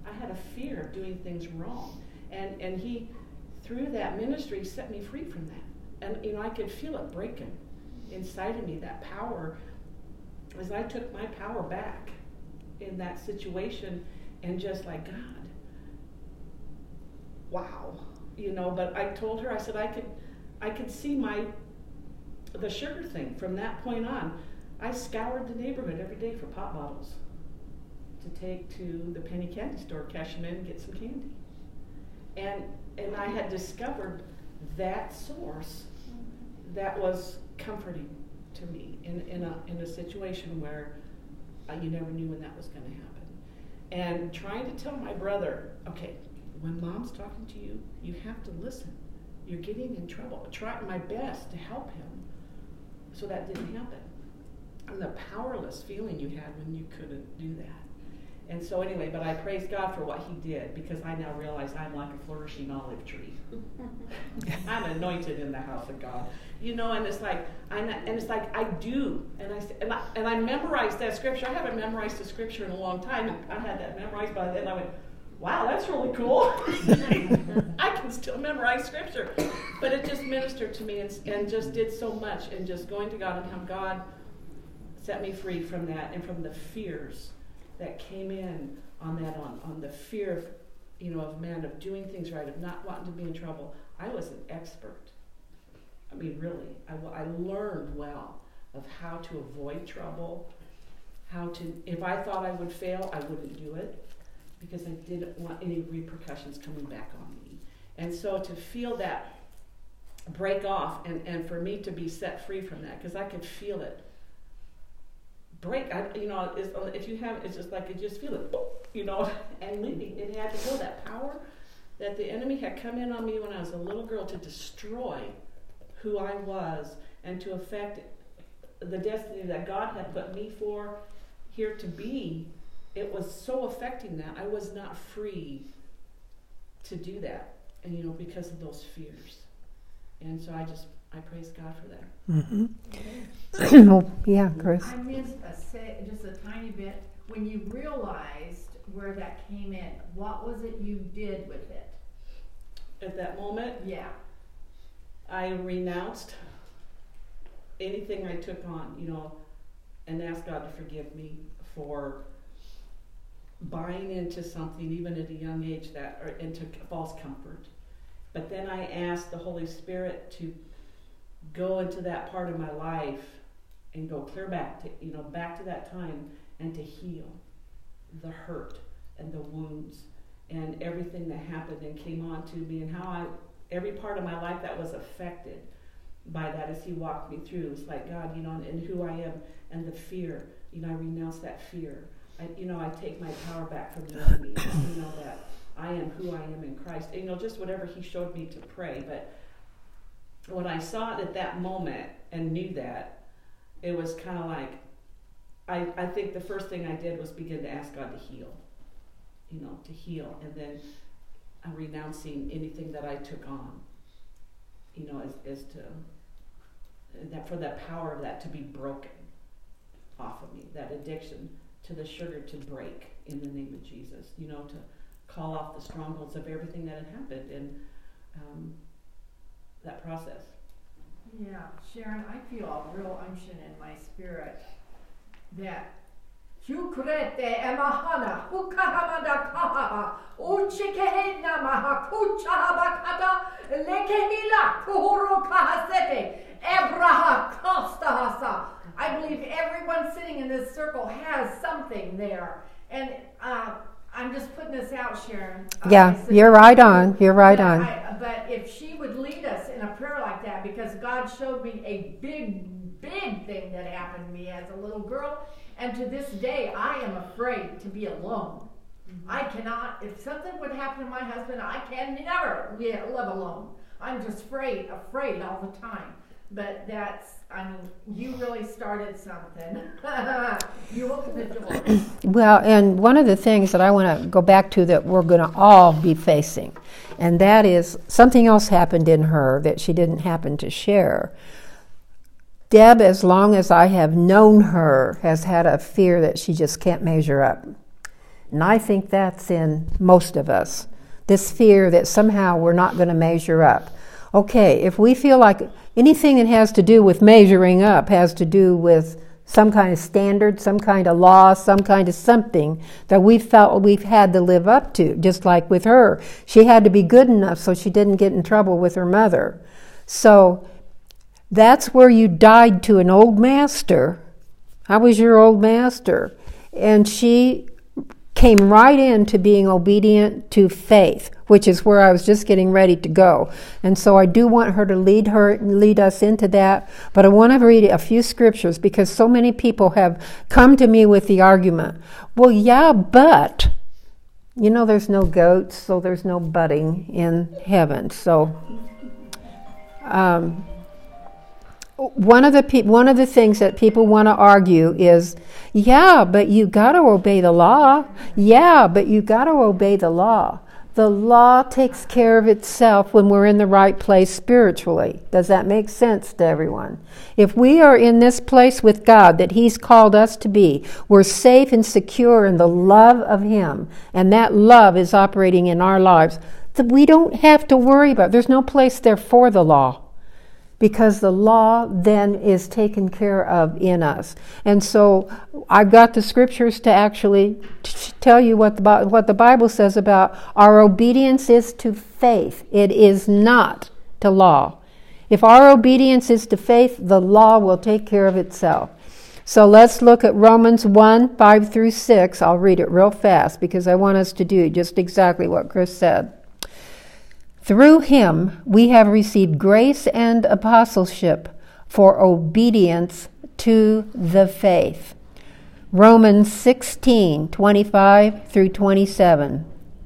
S2: I had a fear of doing things wrong. And he, through that ministry, set me free from that. And, you know, I could feel it breaking inside of me, that power, as I took my power back in that situation and just like, God, wow. You know, but I told her, I said, I could see the sugar thing from that point on. I scoured the neighborhood every day for pop bottles to take to the penny candy store, cash them in, and get some candy. And I had discovered that source that was comforting to me in a situation where you never knew when that was going to happen. And trying to tell my brother, okay, when Mom's talking to you, you have to listen. You're getting in trouble. I tried my best to help him so that didn't happen. And the powerless feeling you had when you couldn't do that. And so anyway, but I praise God for what he did, because I now realize I'm like a flourishing olive tree. I'm anointed in the house of God. You know, and it's like, I do. And I memorized that scripture. I haven't memorized the scripture in a long time. I had that memorized, but then I went, wow, that's really cool. I can still memorize scripture. But it just ministered to me and just did so much, and just going to God and how God set me free from that and from the fears that came in on the fear of, you know, of man, of doing things right, of not wanting to be in trouble. I was an expert. I mean, really, I learned well of how to avoid trouble, if I thought I would fail, I wouldn't do it, because I didn't want any repercussions coming back on me. And so to feel that break off, and for me to be set free from that, because I could feel it break. If you have, it's just like, you just feel it, you know, and leaving. It had to go, that power that the enemy had come in on me when I was a little girl to destroy who I was and to affect the destiny that God had put me here to be. It was so affecting that I was not free to do that, and you know, because of those fears. And so I praise God for that.
S1: Mm-hmm. Well, yeah, Chris.
S4: I missed just a tiny bit. When you realized where that came in, what was it you did with it?
S2: At that moment,
S4: yeah,
S2: I renounced anything I took on, you know, and asked God to forgive me for buying into something, even at a young age, into false comfort. But then I asked the Holy Spirit to go into that part of my life and go clear back to that time, and to heal the hurt and the wounds and everything that happened and came on to me, and how every part of my life that was affected by that as he walked me through. It's like, God, you know, and who I am and the fear, you know, I renounce that fear. I take my power back from the enemy, you know, that I am who I am in Christ. And, you know, just whatever he showed me to pray. But when I saw it at that moment and knew that, it was kind of like, I think the first thing I did was begin to ask God to heal, you know, to heal. And then I'm renouncing anything that I took on, you know, as to, that for that power of that to be broken off of me, that addiction to the sugar to break in the name of Jesus, you know, to call off the strongholds of everything that had happened in that process.
S4: Yeah, Sharon, I feel a real unction in my spirit that Hukrete emahana hukahamada kahaba uchikehena mahakuchahabakata lekehila kuhuru kahasete ebraha kostahasa. I believe everyone sitting in this circle has something there, and I'm just putting this out, Sharon.
S1: Yeah, you're right on. You're right on.
S4: But if she would lead us in a prayer like that, because God showed me a big, big thing that happened to me as a little girl, and to this day, I am afraid to be alone. Mm-hmm. I cannot, if something would happen to my husband, I can never live alone. I'm just afraid all the time. But you really started something. You opened the door.
S1: Well, and one of the things that I want to go back to that we're going to all be facing, and that is something else happened in her that she didn't happen to share. Deb, as long as I have known her, has had a fear that she just can't measure up. And I think that's in most of us. This fear that somehow we're not going to measure up. Okay, if we feel like anything that has to do with measuring up has to do with some kind of standard, some kind of law, some kind of something that we felt we've had to live up to, just like with her. She had to be good enough so she didn't get in trouble with her mother. So that's where you died to an old master. I was your old master. And she came right into being obedient to faith, which is where I was just getting ready to go. And so I do want her to lead us into that. But I want to read a few scriptures because so many people have come to me with the argument, well, yeah, but, there's no goats, so there's no butting in heaven. So, one of the things that people want to argue is, yeah, but you got to obey the law. Yeah, but you got to obey the law. The law takes care of itself when we're in the right place spiritually. Does that make sense to everyone? If we are in this place with God that He's called us to be, we're safe and secure in the love of Him, and that love is operating in our lives, that we don't have to worry about. There's no place there for the law, because the law then is taken care of in us. And so I've got the scriptures to actually tell you what the Bible says about our obedience is to faith. It is not to law. If our obedience is to faith, the law will take care of itself. So let's look at Romans 1, 5 through 6. I'll read it real fast because I want us to do just exactly what Chris said. Through Him we have received grace and apostleship for obedience to the faith. Romans 16, 25 through 27.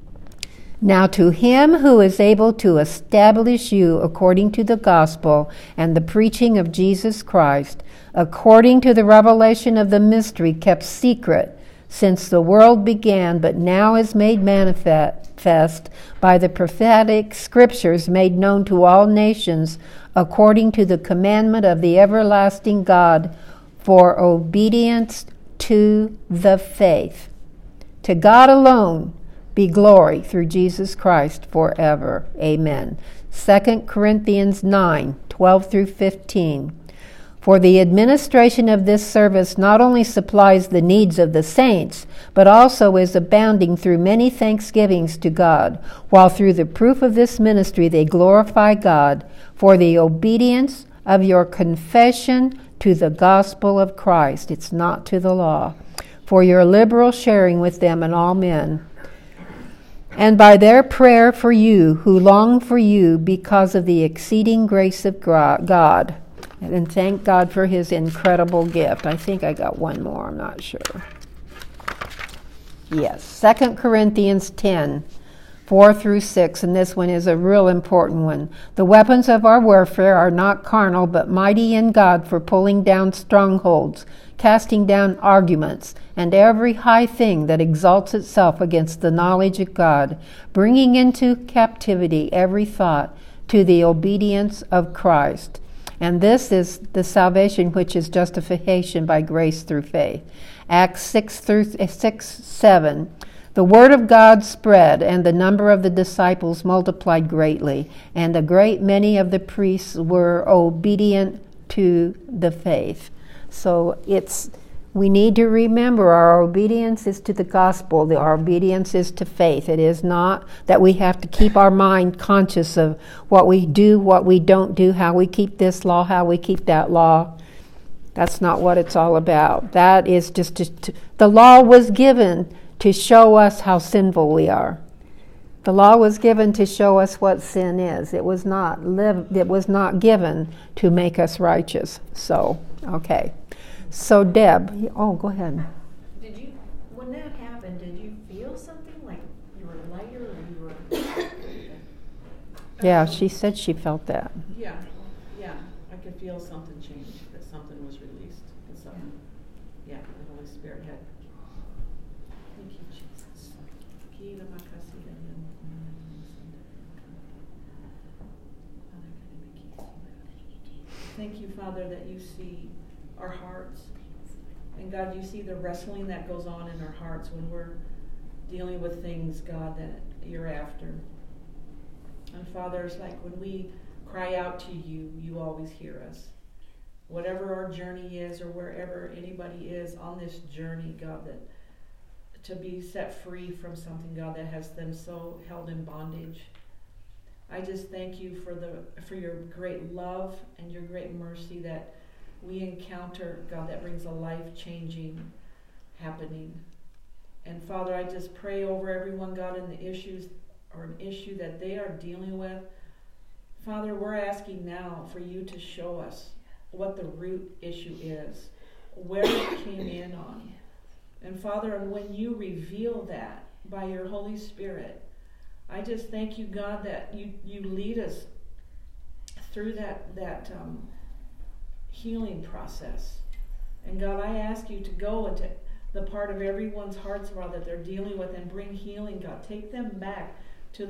S1: Now to Him who is able to establish you according to the gospel and the preaching of Jesus Christ, according to the revelation of the mystery kept secret since the world began, but now is made manifest by the prophetic scriptures made known to all nations, according to the commandment of the everlasting God, for obedience to the faith. To God alone be glory through Jesus Christ forever. Amen. 2 Corinthians 9, 12 through 15. For the administration of this service not only supplies the needs of the saints, but also is abounding through many thanksgivings to God, while through the proof of this ministry they glorify God for the obedience of your confession to the gospel of Christ. It's not to the law. For your liberal sharing with them and all men. And by their prayer for you, who long for you because of the exceeding grace of God. And thank God for His incredible gift. I think I got one more, I'm not sure. Yes, 2 Corinthians 10, 4 through 6, and this one is a real important one. The weapons of our warfare are not carnal, but mighty in God for pulling down strongholds, casting down arguments, and every high thing that exalts itself against the knowledge of God, bringing into captivity every thought to the obedience of Christ. And this is the salvation which is justification by grace through faith. Acts 6:7. The word of God spread, and the number of the disciples multiplied greatly, and a great many of the priests were obedient to the faith. So we need to remember our obedience is to the gospel. Our obedience is to faith. It is not that we have to keep our mind conscious of what we do, what we don't do, how we keep this law, how we keep that law. That's not what it's all about. That is just the law was given to show us how sinful we are. The law was given to show us what sin is. It was not given to make us righteous. So, okay. So Deb, go ahead.
S5: When that happened, did you feel something like you were lighter or you were?
S1: Yeah, she said she felt that.
S2: Yeah, I could feel something change, that something was released, and something, the Holy Spirit had. Thank you, Jesus. Thank you, Father, that you see our hearts. And God, you see the wrestling that goes on in our hearts when we're dealing with things, God, that you're after. And Father, it's like when we cry out to you, you always hear us. Whatever our journey is, or wherever anybody is on this journey, God, that to be set free from something, God, that has them so held in bondage. I just thank you for your great love and your great mercy that we encounter, God, that brings a life-changing happening. And Father, I just pray over everyone, God, in the issues or an issue that they are dealing with. Father, we're asking now for you to show us what the root issue is, where it came in on. And Father, and when you reveal that by your Holy Spirit, I just thank you, God, that you lead us through that healing process. And God, I ask you to go into the part of everyone's hearts, God, that they're dealing with, and bring healing, God. Take them back to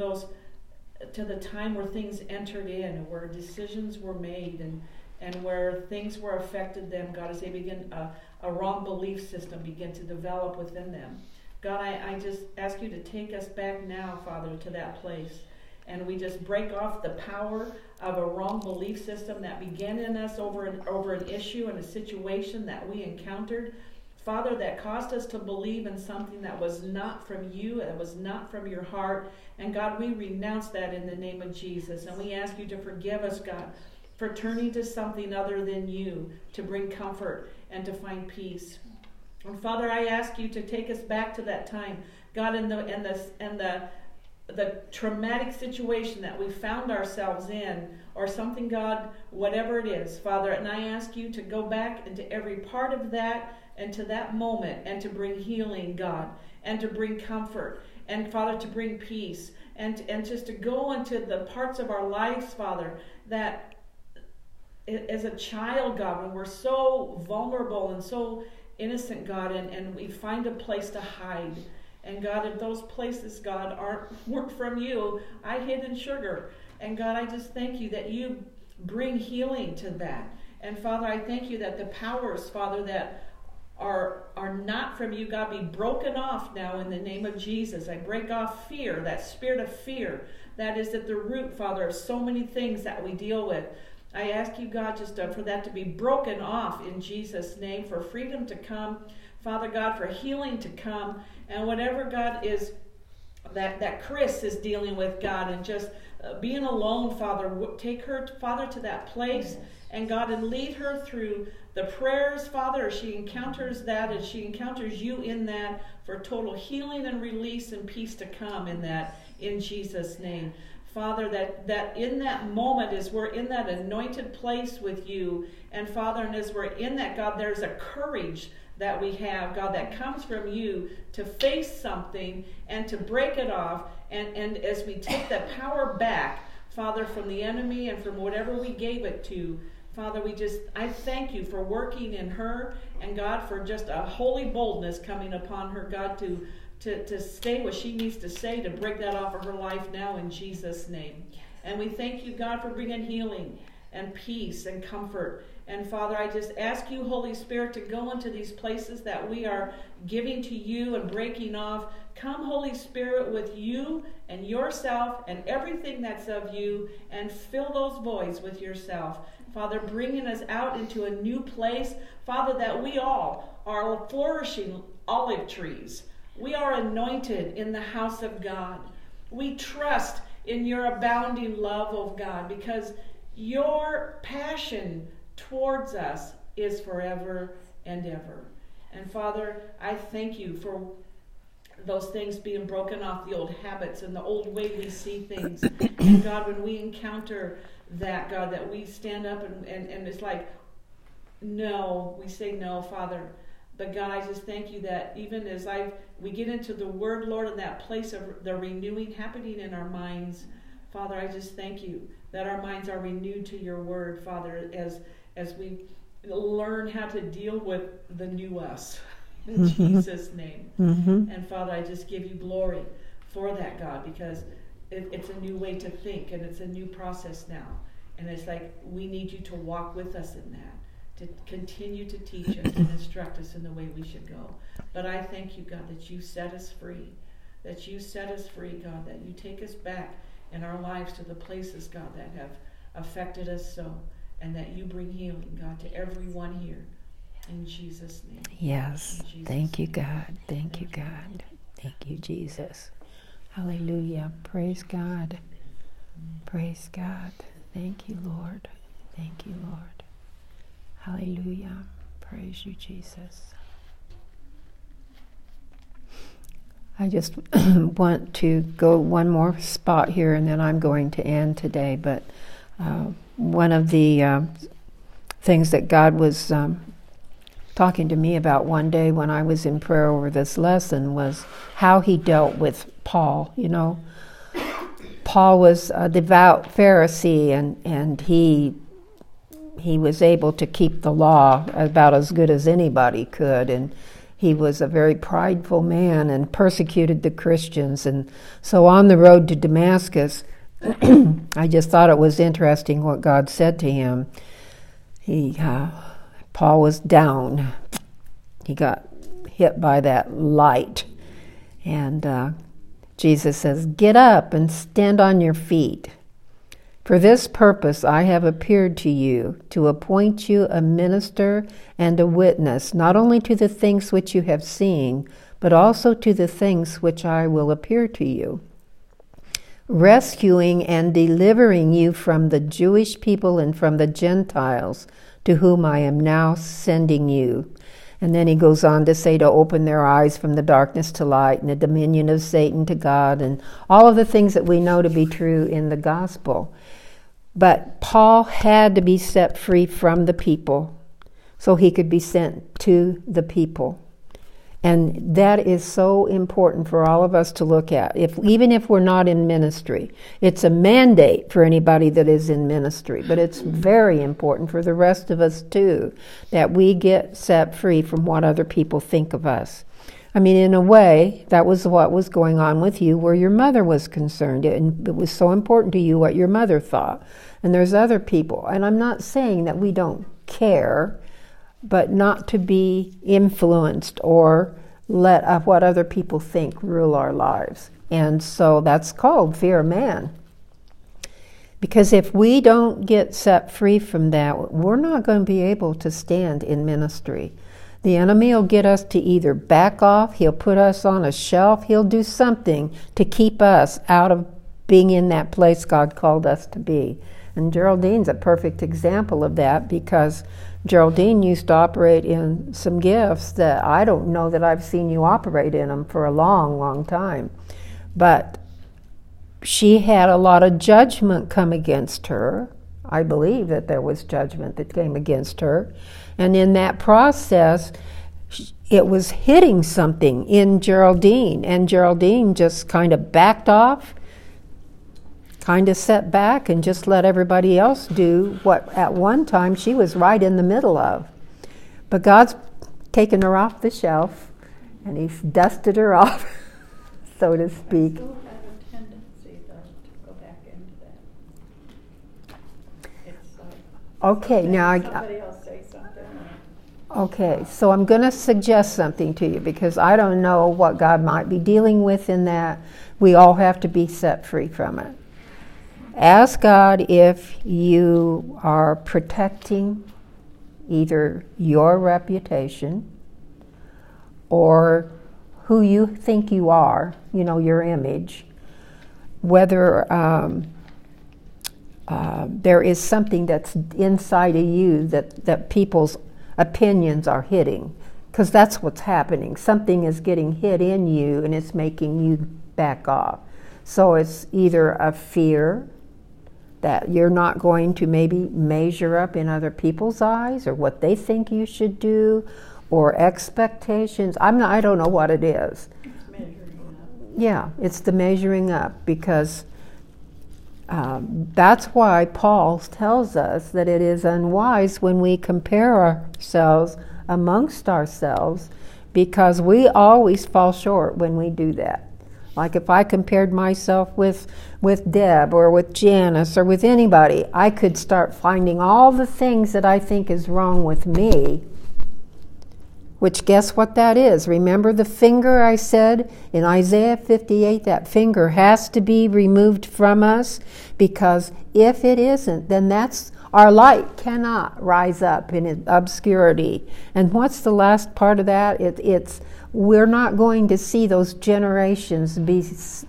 S2: the time where things entered in, where decisions were made, and where things were affected them, God, as they begin a wrong belief system begin to develop within them. God, I just ask you to take us back now, Father, to that place. And we just break off the power of a wrong belief system that began in us over an issue and a situation that we encountered. Father, that caused us to believe in something that was not from you, that was not from your heart. And God, we renounce that in the name of Jesus. And we ask you to forgive us, God, for turning to something other than you to bring comfort and to find peace. And Father, I ask you to take us back to that time, God, in the traumatic situation that we found ourselves in, or something, God, whatever it is, Father. And I ask you to go back into every part of that and to that moment, and to bring healing, God, and to bring comfort, and Father, to bring peace, and just to go into the parts of our lives, Father, that as a child, God, when we're so vulnerable and so innocent, God, and we find a place to hide. And God, if those places, God, weren't from you, I hid in sugar. And God, I just thank you that you bring healing to that. And Father, I thank you that the powers, Father, that are not from you, God, be broken off now in the name of Jesus. I break off fear, that spirit of fear that is at the root, Father, of so many things that we deal with. I ask you, God, just for that to be broken off in Jesus' name, for freedom to come, Father God, for healing to come, and whatever, God, is that Chris is dealing with, God, and just being alone, Father, take her, Father, to that place, and God, and lead her through the prayers, Father, as she encounters that, as she encounters you in that, for total healing and release and peace to come in that, in Jesus' name. Father, that in that moment, as we're in that anointed place with you, and Father, and as we're in that, God, there's a courage that we have, God, that comes from you to face something and to break it off, and as we take the power back, Father, from the enemy and from whatever we gave it to, Father, I thank you for working in her, and God, for just a holy boldness coming upon her, God, to say what she needs to say, to break that off of her life now in Jesus' name. And we thank you, God, for bringing healing and peace and comfort. And Father, I just ask you, Holy Spirit, to go into these places that we are giving to you and breaking off. Come, Holy Spirit, with you and yourself and everything that's of you, and fill those voids with yourself. Father, bringing us out into a new place. Father, that we all are flourishing olive trees. We are anointed in the house of God. We trust in your abounding love of God, because your passion towards us is forever and ever. And Father, I thank you for those things being broken off, the old habits and the old way we see things. And God, when we encounter that, God, that we stand up and it's like, no, we say no, Father. But God, I just thank you that even as we get into the Word, Lord, in that place of the renewing happening in our minds, Father, I just thank you that our minds are renewed to your Word, Father, as we learn how to deal with the new us. In Jesus' name. And Father, I just give you glory for that, God, because it's a new way to think, and it's a new process now. And it's like we need you to walk with us in that, to continue to teach us and instruct us in the way we should go. But I thank you, God, that you set us free. that you set us free, God, that you take us back in our lives to the places, God, that have affected us so, and that you bring healing, God, to everyone here. In Jesus' name.
S1: Yes.
S2: Jesus'
S1: Thank you,
S2: name.
S1: God. Thank you, God. Thank you, Jesus. Hallelujah. Praise God. Praise God. Thank you, Lord. Thank you, Lord. Hallelujah. Praise you, Jesus. I just want to go one more spot here, and then I'm going to end today. But one of the things that God was talking to me about one day when I was in prayer over this lesson was how he dealt with Paul. You know, Paul was a devout Pharisee, and he was able to keep the law about as good as anybody could, and he was a very prideful man and persecuted the Christians. And so on the road to Damascus, I just thought it was interesting what God said to him. Paul was down. He got hit by that light. And Jesus says, "Get up and stand on your feet. For this purpose I have appeared to you, to appoint you a minister and a witness, not only to the things which you have seen, but also to the things which I will appear to you, rescuing and delivering you from the Jewish people and from the Gentiles, to whom I am now sending you." And then he goes on to say to open their eyes from the darkness to light and the dominion of Satan to God, and all of the things that we know to be true in the gospel. But Paul had to be set free from the people so he could be sent to the people. And that is so important for all of us to look at. Even if we're not in ministry, it's a mandate for anybody that is in ministry, but it's very important for the rest of us too, that we get set free from what other people think of us. I mean, in a way, that was what was going on with you where your mother was concerned. And it was so important to you what your mother thought. And there's other people. And I'm not saying that we don't care, but not to be influenced or let what other people think rule our lives. And so that's called fear of man. Because if we don't get set free from that, we're not going to be able to stand in ministry. The enemy will get us to either back off, he'll put us on a shelf, he'll do something to keep us out of being in that place God called us to be. And Geraldine's a perfect example of that, because Geraldine used to operate in some gifts that I don't know that I've seen you operate in them for a long, long time. But she had a lot of judgment come against her. I believe that there was judgment that came against her. And in that process, it was hitting something in Geraldine. And Geraldine just kind of backed off, kind of set back, and just let everybody else do what at one time she was right in the middle of. But God's taken her off the shelf, and he's dusted her off, so to speak.
S5: I still have a tendency, though, to go back into that. It's
S1: Okay, now
S5: somebody else say something.
S1: Okay, so I'm going to suggest something to you, because I don't know what God might be dealing with in that. We all have to be set free from it. Ask God if you are protecting either your reputation or who you think you are, your image, whether there is something that's inside of you that people's opinions are hitting, because that's what's happening. Something is getting hit in you and it's making you back off. So it's either a fear that you're not going to maybe measure up in other people's eyes or what they think you should do, or expectations. I don't know what it is.
S5: It's measuring up.
S1: Yeah, it's the measuring up, because that's why Paul tells us that it is unwise when we compare ourselves amongst ourselves, because we always fall short when we do that. Like if I compared myself with Deb or with Janice or with anybody, I could start finding all the things that I think is wrong with me, which guess what that is? Remember the finger I said in Isaiah 58? That finger has to be removed from us, because if it isn't, then our light cannot rise up in obscurity. And what's the last part of that? It's we're not going to see those generations be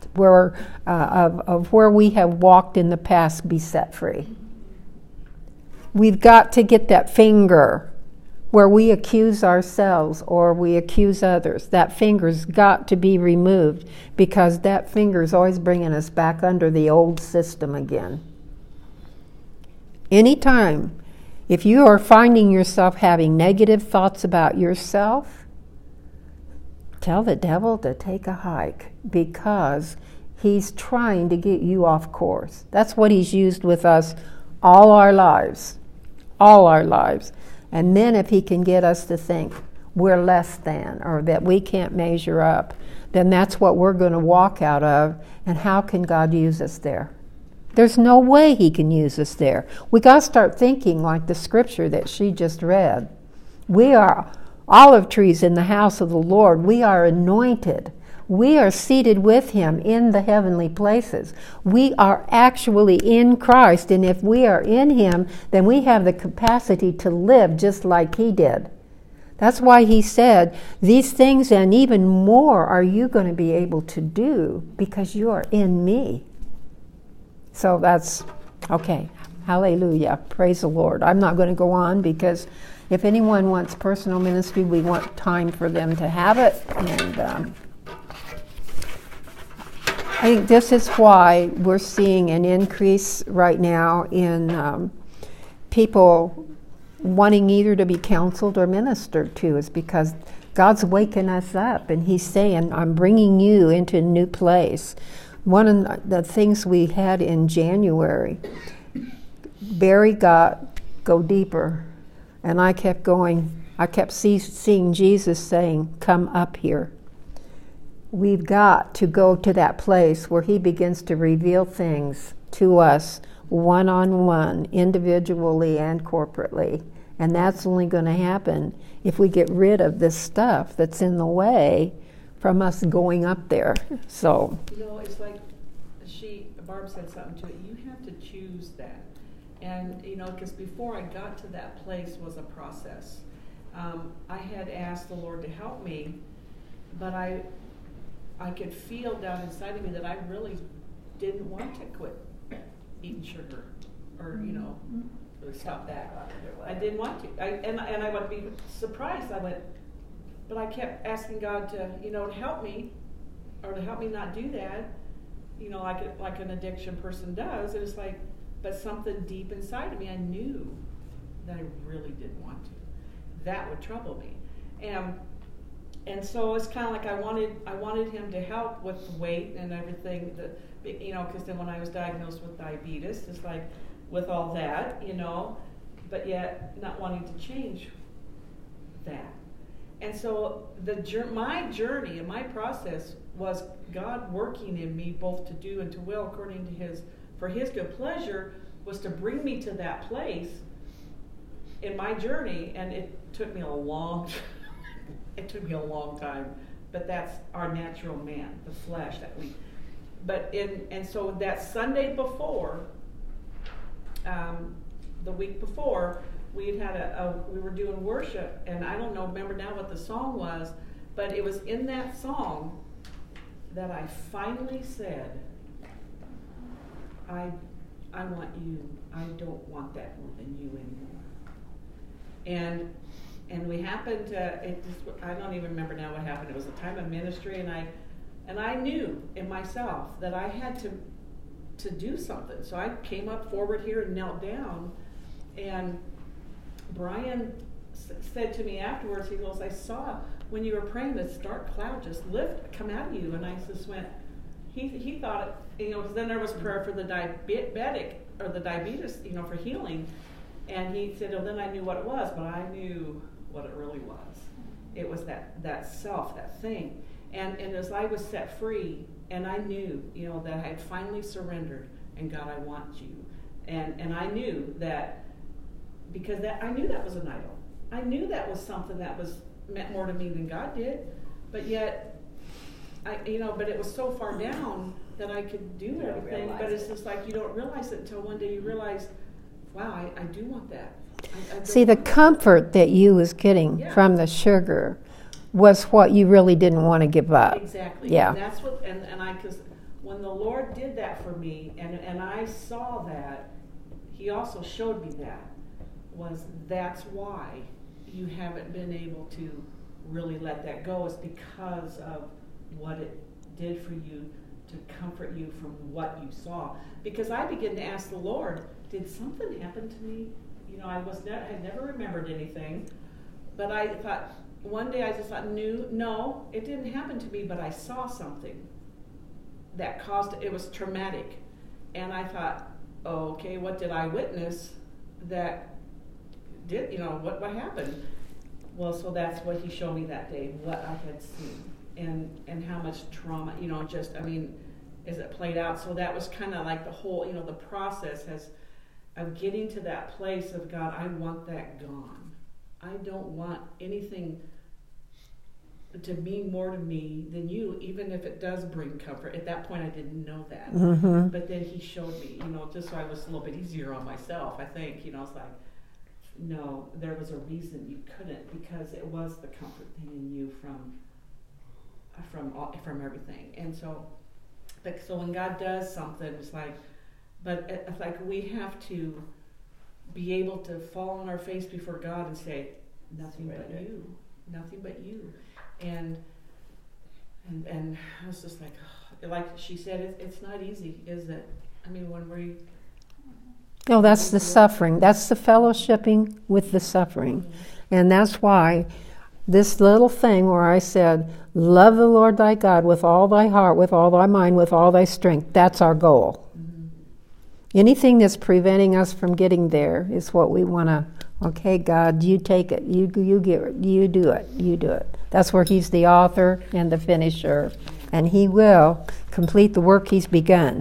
S1: of where we have walked in the past be set free. We've got to get that finger where we accuse ourselves or we accuse others. That finger's got to be removed, because that finger's always bringing us back under the old system again. Anytime, if you are finding yourself having negative thoughts about yourself, tell the devil to take a hike, because he's trying to get you off course. That's what he's used with us all our lives. All our lives. And then if he can get us to think we're less than, or that we can't measure up, then that's what we're going to walk out of. And how can God use us there? There's no way he can use us there. We got to start thinking like the scripture that she just read. We are olive trees in the house of the Lord. We are anointed. We are seated with him in the heavenly places. We are actually in Christ, and if we are in him, then we have the capacity to live just like he did. That's why he said, these things and even more are you going to be able to do because you are in me. So that's, okay, hallelujah, praise the Lord. I'm not going to go on, because if anyone wants personal ministry, we want time for them to have it, and I think this is why we're seeing an increase right now in people wanting either to be counseled or ministered to, is because God's waking us up, and he's saying, I'm bringing you into a new place. One of the things we had in January, Barry got go deeper, and I kept going. I kept seeing Jesus saying, come up here. We've got to go to that place where he begins to reveal things to us one-on-one, individually and corporately. And that's only going to happen if we get rid of this stuff that's in the way from us going up there. So,
S2: it's like Barb said something to it. You have to choose that. And, because before I got to that place was a process. I had asked the Lord to help me, but I could feel down inside of me that I really didn't want to quit eating sugar, or really stop that. I didn't want to. And I would be surprised. I went, but I kept asking God to to help me, or to help me not do that. Like an addiction person does. It was like, but something deep inside of me, I knew that I really didn't want to. That would trouble me, and so it's kind of like I wanted him to help with the weight and everything, because then when I was diagnosed with diabetes, it's like with all that, but yet not wanting to change that. And so my journey and my process was God working in me both to do and to will according to for his good pleasure, was to bring me to that place in my journey, and it took me a long time, but that's our natural man, the flesh that we. And so that Sunday before, the week before, we were doing worship, and I don't remember now what the song was, but it was in that song that I finally said, I want you. I don't want that more than you anymore. And we happened to, I don't even remember now what happened. It was a time of ministry, and I knew in myself that I had to do something. So I came up forward here and knelt down, and Brian said to me afterwards, he goes, I saw when you were praying this dark cloud just come out of you. And I just went, he thought, because then there was prayer for the diabetic, or the diabetes, for healing. And he said, then I knew what it was, but I knew what it really was. It was that self, that thing. And as I was set free, and I knew, that I had finally surrendered, and God, I want you. And I knew that, because I knew that was an idol. I knew that was something that was meant more to me than God did. But yet, but it was so far down that I could do everything. But it's just like you don't realize it until one day you realize, wow, I do want that.
S1: See, the comfort that you was getting from the sugar was what you really didn't want to give up.
S2: Exactly.
S1: Yeah.
S2: And that's what, because when the Lord did that for me, and I saw that, He also showed me that's why you haven't been able to really let that go, is because of what it did for you to comfort you from what you saw. Because I began to ask the Lord, did something happen to me? I had never remembered anything, but I thought, one day I just thought, no, it didn't happen to me, but I saw something that caused it. It was traumatic. And I thought, okay, what did I witness that did, what happened? Well, so that's what He showed me that day, what I had seen and how much trauma, as it played out. So that was kind of like the whole, the process of getting to that place of, God, I want that gone. I don't want anything to mean more to me than you, even if it does bring comfort. At that point, I didn't know that.
S1: Mm-hmm.
S2: But then He showed me, just so I was a little bit easier on myself, I think. It's like, no, there was a reason you couldn't, because it was the comfort thing in you from everything. And so when God does something, it's like, but it's like we have to be able to fall on our face before God and say, nothing but you. And I was just like she said, it's not easy, is it? When we...
S1: No, that's the suffering. That's the fellowshipping with the suffering. Mm-hmm. And that's why this little thing where I said, love the Lord thy God with all thy heart, with all thy mind, with all thy strength, that's our goal. Mm-hmm. Anything that's preventing us from getting there is what we want to, okay, God, you take it. You do it. That's where He's the author and the finisher. And He will complete the work He's begun.